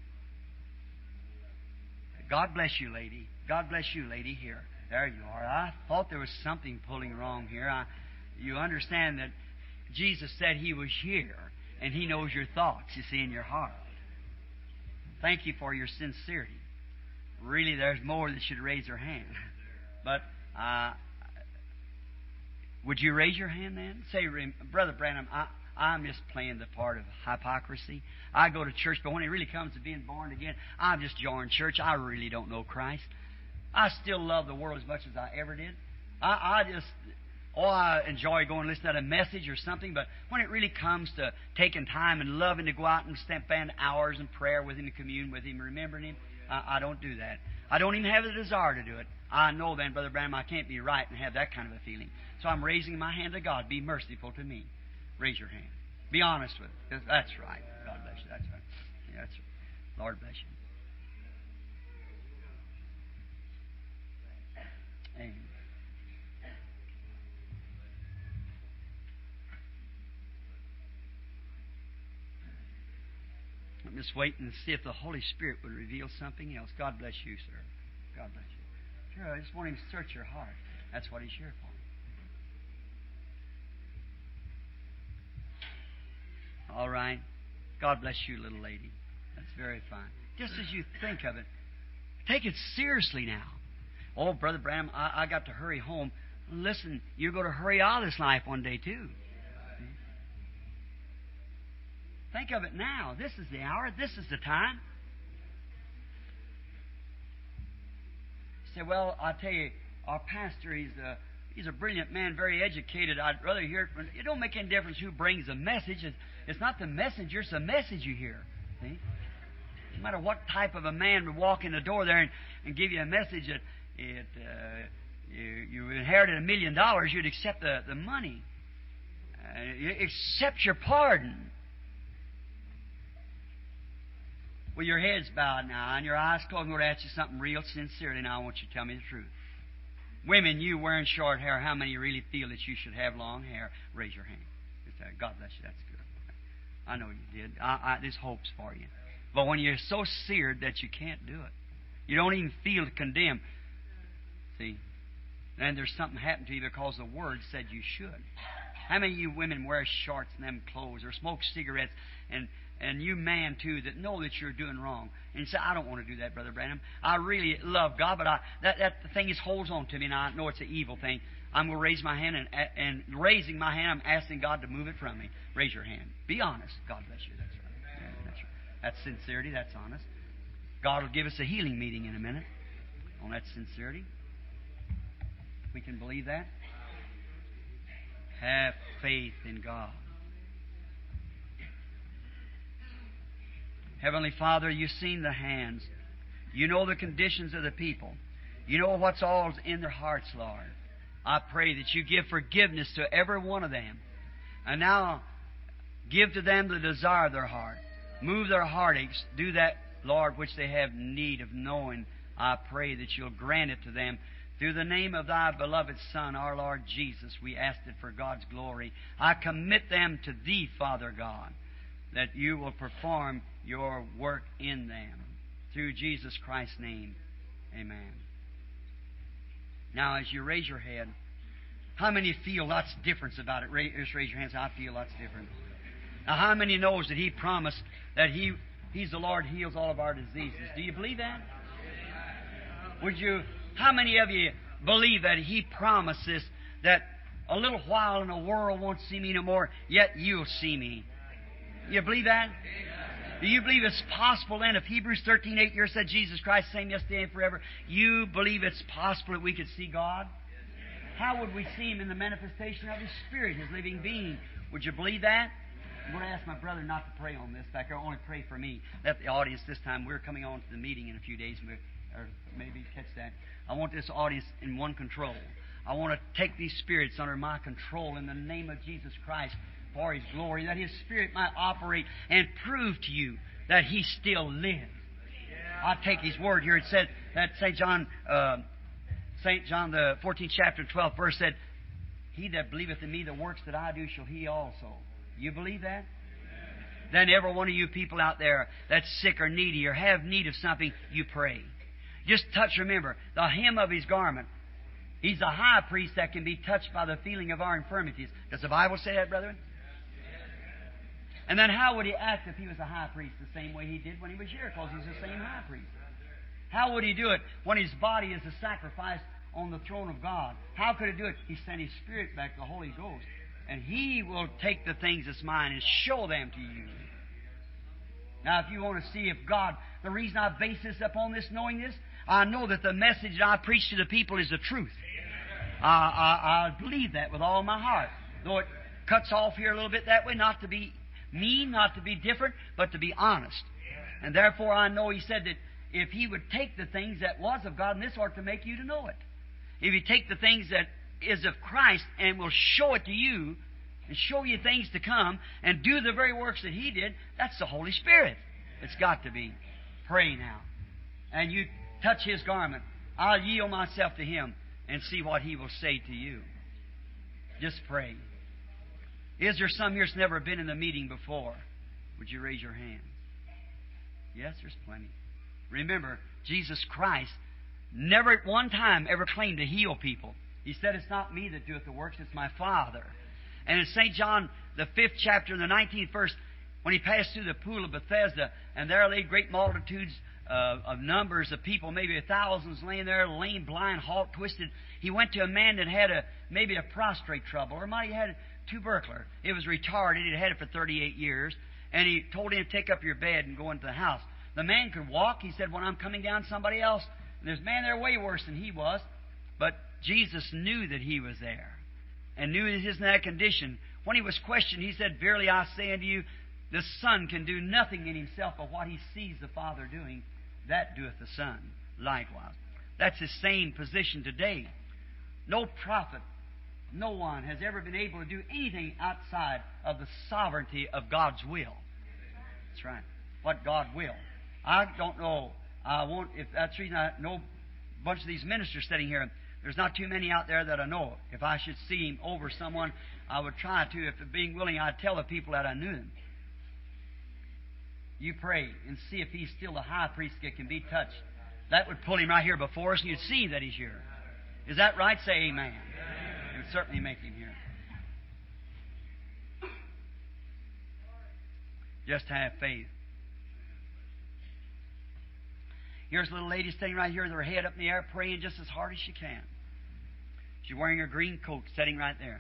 [SPEAKER 2] God bless you, lady. God bless you, lady, here. There you are. I thought there was something pulling wrong here. I, you understand that Jesus said He was here, and He knows your thoughts, you see, in your heart. Thank you for your sincerity. Really, there's more that should raise their hand. But uh, would you raise your hand then? Say, Brother Branham, I, I'm just playing the part of hypocrisy. I go to church, but when it really comes to being born again, I've just joined church. I really don't know Christ. I still love the world as much as I ever did. I, I just, oh, I enjoy going and listening to a message or something, but when it really comes to taking time and loving to go out and spend hours in prayer with Him, and commune with Him, remembering Him, I, I don't do that. I don't even have the desire to do it. I know then, Brother Branham, I can't be right and have that kind of a feeling. So I'm raising my hand to God. Be merciful to me. Raise your hand. Be honest with it. That's right. God bless you. That's right. Yeah, that's right. Lord bless you. Amen. I'm just waiting to see if the Holy Spirit would reveal something else. God bless you, sir. God bless you. Sure, I just want Him to search your heart. That's what He's here for. All right. God bless you, little lady. That's very fine. Just as you think of it, take it seriously now. Oh, Brother Branham, I, I got to hurry home. Listen, you're going to hurry out of this life one day, too. Think of it now. This is the hour. This is the time. You say, well, I'll tell you, our pastor, he's a, he's a brilliant man, very educated. I'd rather hear it from... It don't make any difference who brings the message. It's, it's not the messenger, it's the message you hear. See? No matter what type of a man would walk in the door there and, and give you a message that it, uh, you, you inherited a million dollars, you'd accept the, the money. Uh, you accept your pardon. With your heads bowed now and your eyes closed, I'm going to ask you something real sincerely. Now I want you to tell me the truth. Women, you wearing short hair, how many really feel that you should have long hair? Raise your hand. God bless you. That's good. I know you did. I, I, there's hopes for you. But when you're so seared that you can't do it, you don't even feel condemned. See, then there's something happened to you because the Word said you should. How many of you women wear shorts and them clothes or smoke cigarettes and And you man, too, that know that you're doing wrong. And you say, I don't want to do that, Brother Branham. I really love God, but I, that, that thing is holds on to me, and I know it's an evil thing. I'm going to raise my hand, and, and raising my hand, I'm asking God to move it from me. Raise your hand. Be honest. God bless you. That's right. Yeah, that's right. That's sincerity. That's honest. God will give us a healing meeting in a minute on that sincerity. We can believe that. Have faith in God. Heavenly Father, you've seen the hands. You know the conditions of the people. You know what's all in their hearts, Lord. I pray that you give forgiveness to every one of them. And now, give to them the desire of their heart. Move their heartaches. Do that, Lord, which they have need of knowing. I pray that you'll grant it to them. Through the name of thy beloved Son, our Lord Jesus, we ask it for God's glory. I commit them to thee, Father God, that you will perform your work in them. Through Jesus Christ's name, amen. Now, as you raise your head, how many feel lots of difference about it? Raise, just raise your hands. I feel lots different. Now, how many knows that He promised that He He's the Lord heals all of our diseases? Do you believe that? Would you? How many of you believe that He promises that a little while and the world won't see me no more, yet you'll see me? You believe that? Do you believe it's possible then, if Hebrews thirteen eight here said Jesus Christ same yesterday and forever, you believe it's possible that we could see God? how would we see Him in the manifestation of His Spirit, His living being? Would you believe that? I'm going to ask my brother not to pray on this. In fact, only pray for me. Let the audience this time, we're coming on to the meeting in a few days, or maybe catch that. I want this audience in one control. I want to take these spirits under my control in the name of Jesus Christ for His glory, that His Spirit might operate and prove to you that He still lives. I take His word here. It said that Saint John, uh, Saint John the fourteenth chapter, twelfth verse said, "He that believeth in me, the works that I do shall he also." You believe that? Then every one of you people out there that's sick or needy or have need of something, you pray. Just touch, remember, the hem of His garment. He's a high priest that can be touched by the feeling of our infirmities. Does the Bible say that, brethren? And then how would He act if He was a high priest? The same way He did when He was here, because He's the same high priest. How would He do it when His body is a sacrifice on the throne of God? How could He do it? He sent His Spirit back, the Holy Ghost. And He will take the things that's mine and show them to you. Now, if you want to see if God, the reason I base this upon this, knowing this, I know that the message that I preach to the people is the truth. I, I, I believe that with all my heart. Though it cuts off here a little bit that way, not to be mean, not to be different, but to be honest. And therefore I know He said that if He would take the things that was of God, and this ought to make you to know it. If He take the things that is of Christ and will show it to you, and show you things to come, and do the very works that He did, that's the Holy Spirit. It's got to be. Pray now. And you touch His garment. I'll yield myself to Him and see what He will say to you. Just pray. Is there some here that's never been in the meeting before? Would you raise your hand? Yes, there's plenty. Remember, Jesus Christ never at one time ever claimed to heal people. He said, "It's not me that doeth the works, it's my Father." And in Saint John, the fifth chapter, in the nineteenth verse, when He passed through the pool of Bethesda, and there lay great multitudes uh, of numbers of people, maybe thousands laying there, lame, blind, halt, twisted. He went to a man that had a maybe a prostrate trouble, or might have had tubercular. It was retarded. He'd had it for thirty-eight years. And He told him to take up your bed and go into the house. The man could walk. He said, "When I'm coming down, somebody else." And there's a man there way worse than he was. But Jesus knew that he was there, and knew that he was in that condition. When he was questioned, He said, "Verily I say unto you, the Son can do nothing in Himself but what He sees the Father doing. That doeth the Son likewise." That's His same position today. No prophet, no one has ever been able to do anything outside of the sovereignty of God's will. That's right. What God will. I don't know. I won't. If that's the reason I know a bunch of these ministers sitting here. There's not too many out there that I know of. If I should see Him over someone, I would try to. If being willing, I'd tell the people that I knew them. You pray and see if He's still the high priest that can be touched. That would pull Him right here before us, and you'd see that He's here. Is that right? Say amen. It would certainly make Him here. Just have faith. Here's a little lady sitting right here with her head up in the air, praying just as hard as she can. She's wearing her green coat, sitting right there.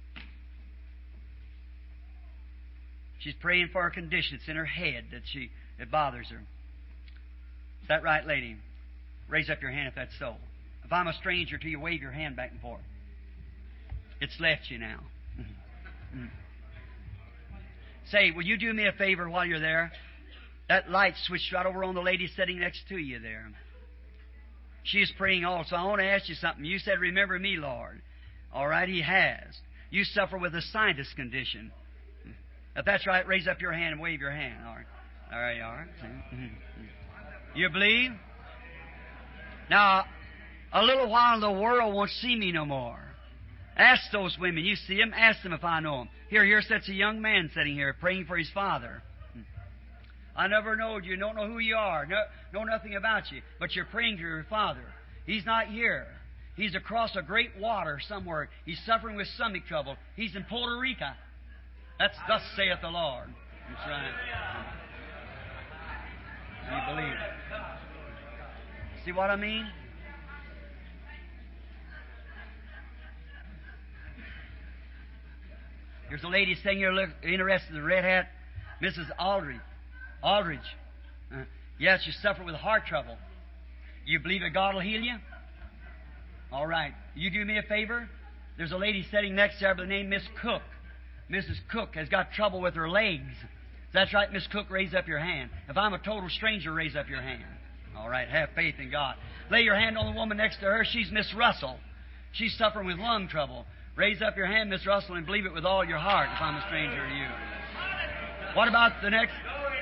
[SPEAKER 2] She's praying for a condition. It's in her head that she it bothers her. Is that right, lady? Raise up your hand if that's so. If I'm a stranger to you, wave your hand back and forth. It's left you now. Mm-hmm. Say, will you do me a favor while you're there? That light switched right over on the lady sitting next to you there. She's praying also. I want to ask you something. You said, "Remember me, Lord." All right, He has. You suffer with a sinus condition. If that's right, raise up your hand and wave your hand. All right. All right, all right. You believe? Now, a little while the world won't see me no more. Ask those women. You see them? Ask them if I know them. Here, here sits a young man sitting here praying for his father. I never knowed you. Don't know who you are. No, know nothing about you. But you're praying to your father. He's not here. He's across a great water somewhere. He's suffering with stomach trouble. He's in Puerto Rico. That's thus saith the Lord. That's right. You believe it. See what I mean? There's a lady sitting here look, interested in the red hat. Missus Aldridge. Aldridge. Uh, yes, you suffer with heart trouble. You believe that God will heal you? All right. You do me a favor. There's a lady sitting next to her by the name Miss Cook. Missus Cook has got trouble with her legs. That's right, Miss Cook, raise up your hand. If I'm a total stranger, raise up your hand. All right, have faith in God. Lay your hand on the woman next to her. She's Miss Russell. She's suffering with lung trouble. Raise up your hand, Miss Russell, and believe it with all your heart if I'm a stranger to you. What about the next?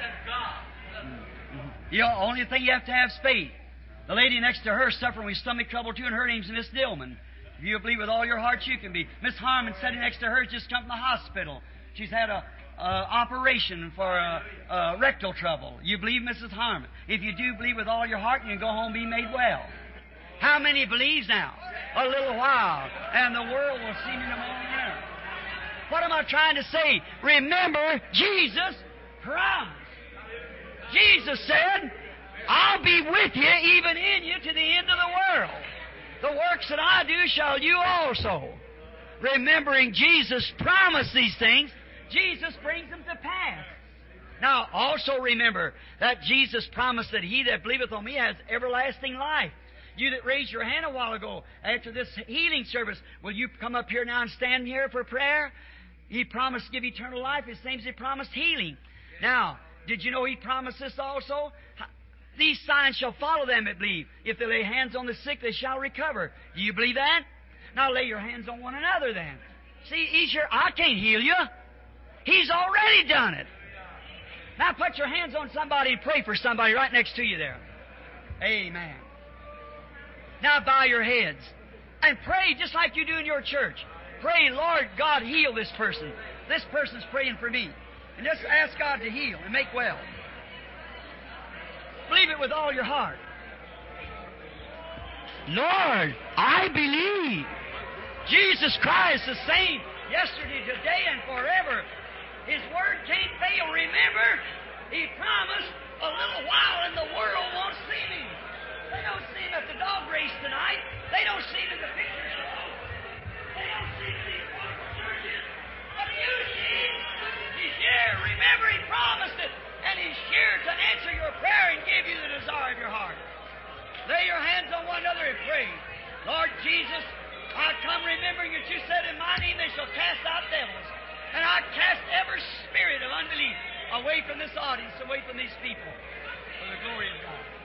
[SPEAKER 2] Mm-hmm. The only thing you have to have is faith. The lady next to her is suffering with stomach trouble too, and her name's Miss Dillman. If you believe with all your heart, you can be. Miss Harmon sitting next to her has just come from the hospital. She's had a uh, operation for uh, uh, rectal trouble. You believe, Missus Harmon? If you do believe with all your heart, you can go home and be made well. How many believes now? A little while, and the world will see me in a moment. What am I trying to say? Remember, Jesus promised. Jesus said, I'll be with you, even in you, to the end of the world. The works that I do shall you also. Remembering Jesus promised these things, Jesus brings them to pass. Now, also remember that Jesus promised that he that believeth on me has everlasting life. You that raised your hand a while ago after this healing service, will you come up here now and stand here for prayer? He promised to give eternal life. It seems he promised healing. Now, did you know he promised this also? These signs shall follow them that believe. If they lay hands on the sick, they shall recover. Do you believe that? Now lay your hands on one another then. See, he's your, I can't heal you. He's already done it. Now put your hands on somebody and pray for somebody right next to you there. Amen. Now bow your heads and pray just like you do in your church. Pray, Lord God, heal this person. This person's praying for me. And just ask God to heal and make well. Believe it with all your heart. Lord, I believe Jesus Christ the same yesterday, today, and forever. His word can't fail. Remember, He promised a little while and the world won't see me. They don't see Him at the dog race tonight. They don't see Him in the picture show. They don't see Him in these wonderful churches. But you see, He's here. Remember, He promised it. And He's here to answer your prayer and give you the desire of your heart. Lay your hands on one another and pray. Lord Jesus, I come remembering that you said, in my name they shall cast out devils. And I cast every spirit of unbelief away from this audience, away from these people, for the glory of God.